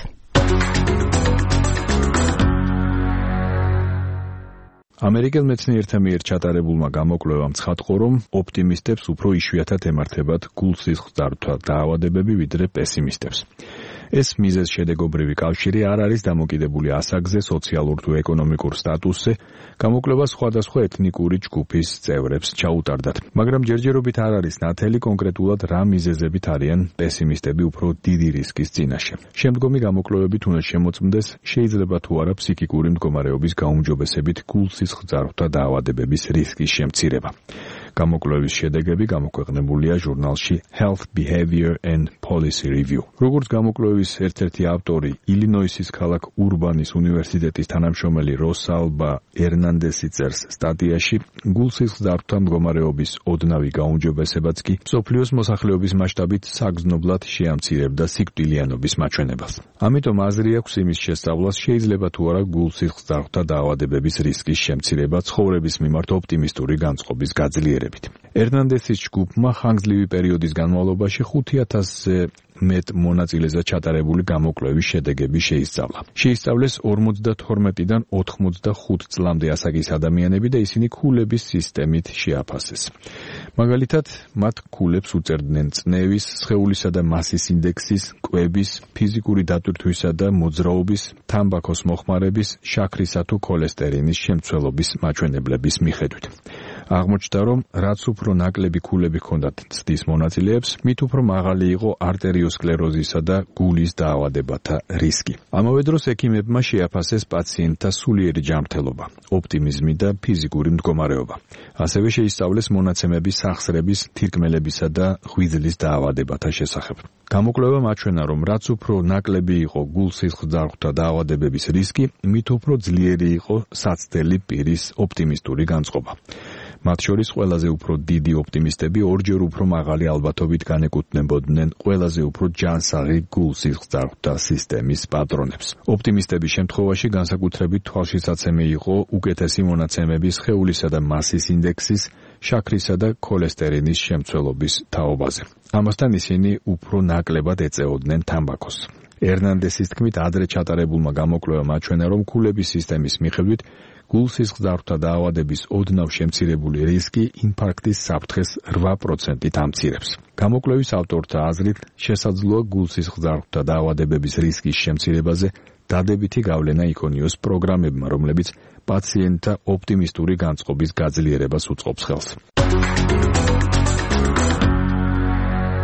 Speaker 2: ამერიკელ მეცნიერთა მიერ ჩატარებულმა გამოკვლევამ ცხადყო, რომ ოპტიმისტებს უფრო იშვიათად ემართებათ გულსისხლძარღვთა დაავადებები, ვიდრე პესიმისტებს. ეს მიზეზ-შედეგობრივი კავშირი არ არის დამოკიდებული ასაკზე, სოციალურ თუ ეკონომიკურ სტატუსზე, გამოკვლევა სხვადასხვა ეთნიკური ჯგუფის წევრებს ჩაუტარდათ, მაგრამ ჯერჯერობით არ არის ნათელი კონკრეტულად რა მიზეზებით არიან პესიმისტები უფრო დიდი რისკის წინაშე. შემდგომი გამოკვლევებით უნდა შემოწმდეს, შეიძლება თუ არა ფსიქიკური მდგომარეობის გაუმჯობესებით გულსისხლძარღვთა დაავადებების რისკის შემცირება. გამოკვლევის შედეგები გამოქვეყნებულია ჟურნალში Health Behavior and Policy Review. როგორც გამოკვლევის ერთ-ერთი ავტორი, ილინოისის ქალაქ ურბანის უნივერსიტეტის თანამშრომელი როსალბა ერნანდესი წერს სტატიაში, გულსისხლძარღვთა მდგომარეობის ოდნავი გაუმჯობესებაც კი მსოფლიოს მოსახლეობის მასშტაბით საგრძნობლად შეამცირებდა სიკვდილიანობის მაჩვენებელს. ამიტომ აზრი აქვს იმის შესწავლას, შეიძლება თუ არა გულსისხლძარღვთა დაავადებების რისკის შემცირება ცხოვრების მიმართ ოპტიმისტური განწყობის გაძლიერებით. ერნანდესის ჯგუფმა ხანგრძლივი პერიოდის განმავლობაში ხუთი ათასზე მეტ მონაწილეზე ჩატარებული გამოკვლევის შედეგები შეისწავლა. შეისწავლეს ორმოცდათორმეტიდან ოთხმოცდახუთ წლამდე ასაკის ადამიანები და ისინი ქულების სისტემით შეაფასეს. მაგალითად, მათ ქულებს უწერდნენ წნევის, სხეულისა და მასის ინდექსის, კვების, ფიზიკური დატვირთვისა და მოძრაობის, თამბაქოს მოხმარების, შაქრისა თუ ქოლესტერინის შემცველობის მაჩვენებლების მიხედვით. აღმოჩნდა, რომ რაც უფრო ნაკლები ქულები ჰქონდათ ცდის მონაწილეებს, მით უფრო მაღალი იყო არტერიოსკლეროზისა და გულის დაავადებათა რისკი. ამავე დროს ექიმებმა შეაფასეს პაციენტთა სულიერი ჯანმრთელობა, ოპტიმიზმი და ფიზიკური მდგომარეობა. ასევე შეისწავლეს მონაცემები სახსრების, თირკმელებისა და ღვიძლის დაავადებათა შესახებ. გამოკვლევა მაჩვენა, რომ რაც უფრო ნაკლები იყო გულსისხლძარღვთა დაავადებების რისკი, მით უფრო ძლიერი იყო საცდელი პირის ოპტიმისტური განწყობა. მათ შორის ყველაზე უფრო დიდი ოპტიმისტები ორჯერ უფრო მაღალი ალბათობით განეკუთვნებოდნენ ყველაზე უფრო ჯანსაღი გულსისხლძარღვთა სისტემის პატრონებს. ოპტიმისტების შემთხვევაში განსაკუთრებით თვალშისაცემი იყო უკეთესი მონაცემები სხეულისა და მასის ინდექსის, შაქრისა და ქოლესტერინის შემცველობის თაობაზე. ამასთან ისინი უფრო ნაკლებად ეწეოდნენ თამბაქოს. ერნანდესის თქმით, ადრე ჩატარებულმა გამოკვლევამ აჩვენა, რომ ქულების სისტემის მიხედვით გულსისხლძარღვთა დაავადების ოდნავ შემცირებული რისკი ინფარქტის საფრთხეს რვა პროცენტით ამცირებს. გამოკვლევის ავტორთა აზრით, შესაძლოა გულსისხლძარღვთა დაავადებების რისკის შემცირებაზე დადებითი გავლენა იქონიოს პროგრამებმა, რომლებიც პაციენტთა ოპტიმისტური განწყობის გაძლიერებას უწყობს ხელს.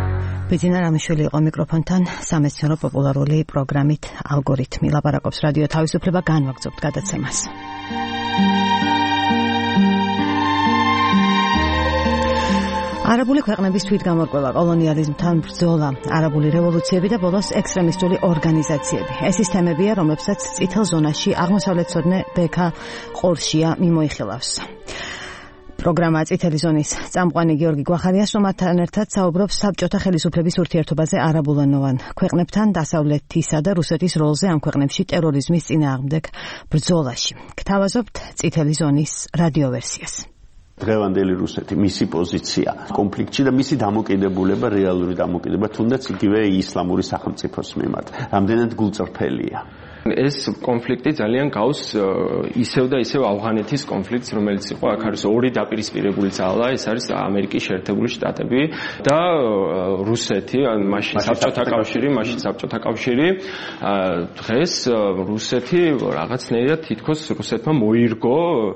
Speaker 3: ბიძინა რამიშვილი იყო მიკროფონთან სამეცნიერო პოპულარული პროგრამით ალგორითმი. ლაპარაკობს რადიო თავისუფლება, განვაგრძობთ გადაცემას. არაბული ქვეყნების თვითგამორკვევა, კოლონიალიზმთან ბრძოლა, არაბული რევოლუციები და ბოლოს ექსტრემისტული ორგანიზაციები. ეს ის თემებია, რომლებსაც წითელ ზონაში აღმოსავლეთცოდნე ბექა ყორშია მიმოიხილავს. პროგრამა წითელი ზონის წამყვანი გიორგი გვახარიას, რომელთან ერთად საუბრობს საბჭოთა ხელისუფლების ურთიერთობაზე არაბულენოვან ქვეყნებთან, დასავლეთისა და რუსეთის როლზე ამ ქვეყნებში ტერორიზმის წინააღმდეგ ბრძოლაში. გთავაზობთ წითელი ზონის რადიოვერსიას.
Speaker 8: დღევანდელი რუსეთი, მისი პოზიცია კონფლიქტში და მისი დამოკიდებულება, რეალური დამოკიდებულება თუნდაც იგივე ისლამური სახელმწიფოს მიმართ. რამდენად გულწრფელია.
Speaker 7: ეს კონფლიქტი ძალიან გავს ისევ და ისევ ავღანეთის კონფლიქტს, რომელიც იყო აქ არის ორი დაპირისპირებული ძალა, ეს არის ამერიკის შეერთებული შტატები და რუსეთი, მაშინ საბჭოთა კავშირი, მაშინ საბჭოთა კავშირი. დღეს რუსეთი რაღაცნაირად თითქოს რუსეთმა მოირგო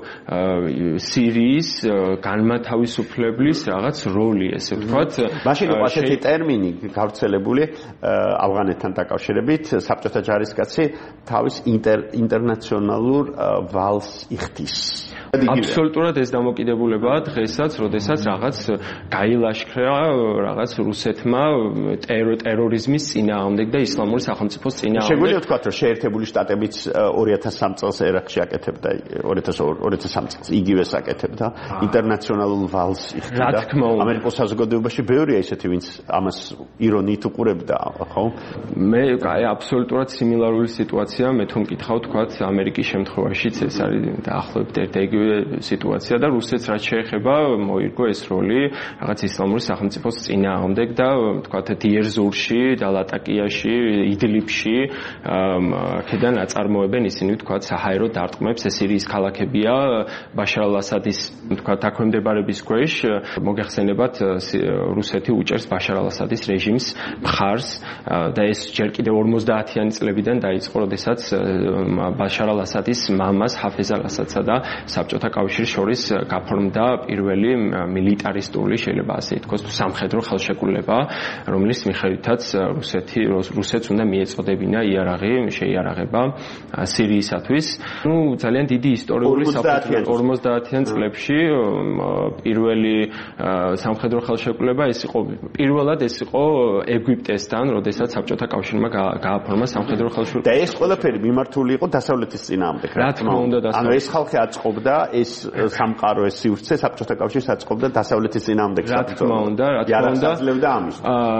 Speaker 7: სირიის განმათავისუფლებლის რაღაც როლი, ესე ვთქვათ.
Speaker 8: მაშინ იყო ასეთი ტერმინი გავრცელებული ავღანეთთან დაკავშირებით, საბჭოთა ჯარისკაცი თავის ინტერ ინტერნაციონალურ ვალს იხდის.
Speaker 7: აბსოლუტურად ეს დამოკიდებულებაა დღესაც, როდესაც რაღაც გაილაშქრა რაღაც რუსეთმა ტერორიზმის წინააღმდეგ და ისლამური სახელმწიფოს წინააღმდეგ.
Speaker 8: შეგვიძლია ვთქვათ, რომ შეერთებული შტატებიც ორი ათას სამი წელს ერაყში აკეთებდა, ორი ათას სამი წელს იგივეს აკეთებდა, ინტერნაციონალურ ვალს იხდიდა.
Speaker 7: რა თქმა უნდა,
Speaker 8: ამერიკის საზოგადოებაში ბევრია ისეთი, ვინც ამას ირონიით უყურებდა, ხო?
Speaker 7: მე აი აბსოლუტურად სიმილარული სიტუაცია, მე თუ მკითხავ, თქვათ, ამერიკის შემთხვევაშიც ეს არის დაახლოებით ერთ-ერთი სიტუაცია და რუსეთს რაც შეეხება მოირგო ეს როლი რაღაც ისლამური სახელმწიფოს წინააღმდეგ და თქვათ დიერზურში და ლატაკიაში, იდლიბში აქედან აწარმოებენ ისინი თქვათ საჰაერო დარტყმებს. ეს სირიის ქალაქებია ბაშარ ალ-ასადის თქვათ აქვემდებარების ქვეშ. მოგეხსენებათ რუსეთი უჭერს ბაშარ ალ-ასადის რეჟიმს მხარს და ეს ჯერ კიდევ ორმოცდაათიანი წლებიდან დაიწყო, როდესაც ბაშარ ალ-ასადის მამას ჰაფეზ ალ-ასადსა და საბჭოთა კავშირის შორის გაფორმდა პირველი მილიტარისტული, შეიძლება ასე ითქვას, სამხედრო ხელშეკრულება, რომლის მიხედვითაც რუსეთი რუსეთს უნდა მიეწოდებინა იარაღი, შეიარაღება სირიისათვის. ნუ ძალიან დიდი ისტორიული საფუძველი ორმოცდაათიან წლებში პირველი სამხედრო ხელშეკრულება ეს იყო პირველად ეს იყო ეგვიპტესთან, როდესაც საბჭოთა კავშირმა გააფორმა სამხედრო ხელშეკრულება.
Speaker 8: და ეს ყველაფერი მიმართული იყო დასავლეთის წინააღმდეგ.
Speaker 7: რა თქმა უნდა,
Speaker 8: ანუ ეს ხალხი აწყობდა ეს სამყარო, ეს სივრცე საბჭოთა კავშირს აწყობდა დასავლეთის წინააღმდეგ.
Speaker 7: რა თქმა უნდა, რა თქმა უნდა.
Speaker 8: აძლევდა ამის.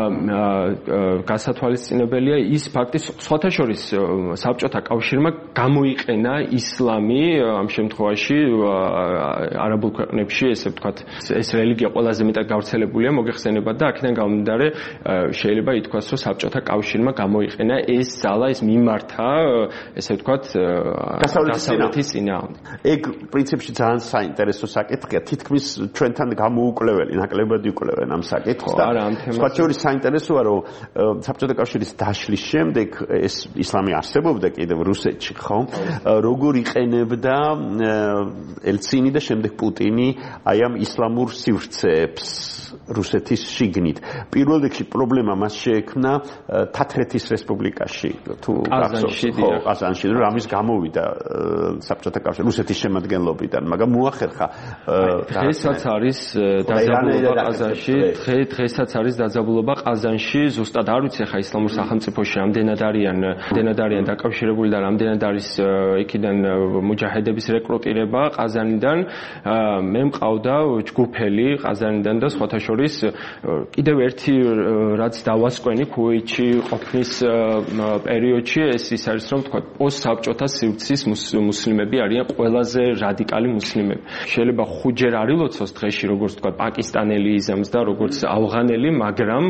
Speaker 7: აა გასათვალისწინებელია ის ფაქტი, სხვათა შორის საბჭოთა კავშირმა გამოიყენა ისლამი ამ შემთხვევაში არაბულ ქვეყნებში, ესე ვთქვათ, ეს რელიგია ყველაზე მეტად გავრცელებულია, მოგეხსენებათ და აქედან გამომდინარე შეიძლება ითქვას, რომ საბჭოთა კავშირმა გამოიყენა ეს ძალა, ეს მიმართა, ესე ვთქვათ, დასავლეთის წინააღმდეგ.
Speaker 8: ეგ პრინციპში ძალიან საინტერესო საკითხია, თითქმის ჩვენთან გამოუკლეველი, ნაკლებად იკლევენ ამ საკითხს და სხვა შორის საინტერესოა, რომ საბჭოთა კავშირის დაშლის შემდეგ ეს ისლამი არსებობდა კიდევ რუსეთში, ხო? როგორ იყენებდა ელცინი და შემდეგ პუტინი აი ამ ისლამურ სივრცეებს რუსეთის შიგნით. პირველ რიგში პრობლემა მას შეექმნა თათრეთის რესპუბლიკაში, თუ
Speaker 7: ყაზანში,
Speaker 8: ხო, ყაზანში, რომ ამის გამოვიდა საბჭოთა კავშირი რუსეთის შემადგენლობიდან, მაგრამ მოახერხა
Speaker 7: დღესაც არის დაძაბულობა ყაზანში, დღე დღესაც არის დაძაბულობა ყაზანში, ზუსტად არ ვიცი ხა ისლამურ სახელმწიფოში რამდენად არიან, რამდენად არიან დაკავშირებული და რამდენად არის იქიდან მუჯაჰედების რეკრუტირება ყაზანიდან. მე მყავდა ჯგუფელი ყაზანიდან და სხვათა შორის კიდევ ერთი რაც დავასკვენი ქუვეითში ყოფნის პერიოდში ეს ის არის, რომ თქვა პოსტსაბჭოთა სივრცის მუსლიმები არიან ყველაზე რადიკალი მუსლიმები. შეიძლება ხუჯერ არ ილოცოს დღეში, როგორც თქვა პაკისტანელი იზამს და როგორც ავღანელი, მაგრამ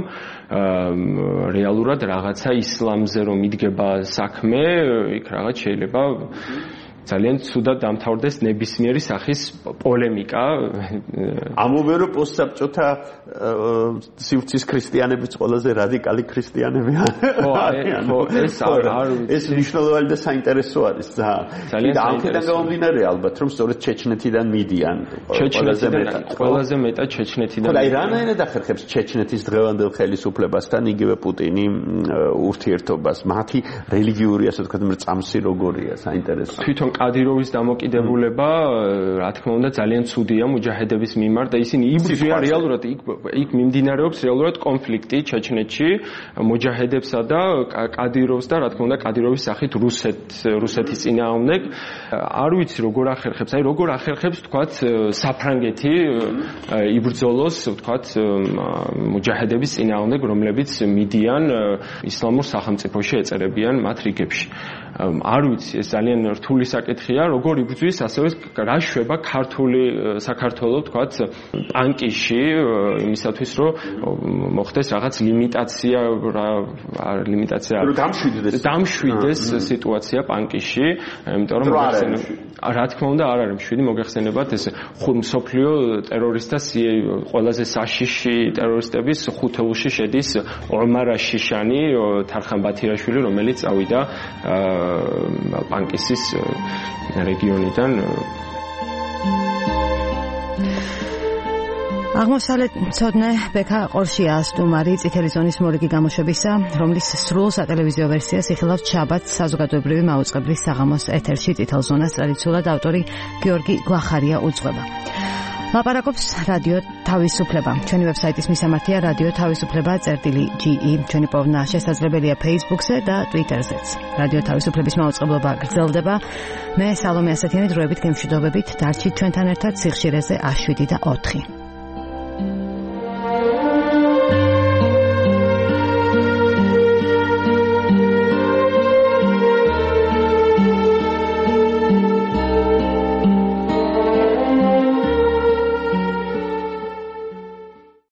Speaker 7: რეალურად რაღაცა ისლამზე რომ იდგება საქმე, იქ რაღაც შეიძლება ძალიან ცუდად დამთავრდეს ნებისმიერი სახის პოლემიკა.
Speaker 8: ამოვე რომ პოსტსაბჭოთა სივრცის ქრისტიანებიც ყველაზე რადიკალი ქრისტიანები არიან. ხო, ეს არ ეს მნიშვნელოვანი და საინტერესო არის ძალიან. და აქედან გამომდინარე ალბათ რომ სწორედ ჩეჩნეთიდან მიდიან ყველაზე მეტად.
Speaker 7: ყველაზე მეტად ჩეჩნეთიდან.
Speaker 8: ხო, აი რანაირად ახერხებს ჩეჩნეთის დღევანდელ ხელისუფლებასთან იგივე პუტინი ურთიერთობას? მათი რელიგიური, ასე ვთქვათ, მრწამსი როგორია, საინტერესოა.
Speaker 7: თვითონ კადიროვის დამოკიდებულება, რა თქმა უნდა, ძალიან ცუდია მუჯაჰედების მიმართ და ისინი იბრძვიან რეალურად იქ იქ მიმდინარეობს რეალურად კონფლიქტი ჩეჩნეთში მუჯაჰედებსა და კადიროვს და რა თქმა უნდა კადიროვის სახით რუსეთ რუსეთის წინააღმდეგ. არ ვიცი როგორ ახერხებს, აი როგორ ახერხებს ვთქვათ საფრანგეთი იბრძოლოს ვთქვათ მუჯაჰედების წინააღმდეგ, რომლებიც მიდიან ისლამურ სახელმწიფოში ეწერებიან მათ რიგებში. არ ვიცი, ეს ძალიან რთული საკითხია, როგორ იბრძვის, ასევე რა შვება ქართული საქართველოს ვთქვათ პანკიში იმისათვის, რომ მოხდეს რაღაც limitatsiya, რა limitatsiya
Speaker 8: დამშვიდეს
Speaker 7: დამშვიდეს სიტუაცია პანკიში, იმიტომ რომ რა თქმა უნდა არ არის მშვიდი, მოგეხსენებათ ეს მსოფლიო ტერორისტთა ყველაზე საშიში ტერორისტების ხუთეულში შედის ომარ შიშანი, თარხან ბათირაშვილი, რომელიც წავიდა პანკისის რეგიონიდან.
Speaker 3: აღმოსავლეთმცოდნე ბექა ყორშია სტუმარი წითელი ზონის მორიგი გამოშვებისა, რომლის სრულ სატელევიზიო ვერსიას იხილავს ჩაბათს საზოგადოებრივი მაუწყებლის საღამოს ეთერში წითელ ზონას ტრადიციულად ავტორი გიორგი გვახარია უძღვება. ლაპარაკობს რადიო თავისუფლება. ჩვენი ვებსაიტის მისამართია რადიო თავისუფლება წერტილი ჯი ი. ჩვენი პოვნა შესაძლებელია Facebook-ზე და Twitter-ზეც. რადიო თავისუფლების მაუწყებლობა გრძელდება. მე სალომე ასეთიანი დროებით გემშვიდობებით, დარჩით ჩვენთან ერთად სიხშირეზე შვიდი და ოთხი.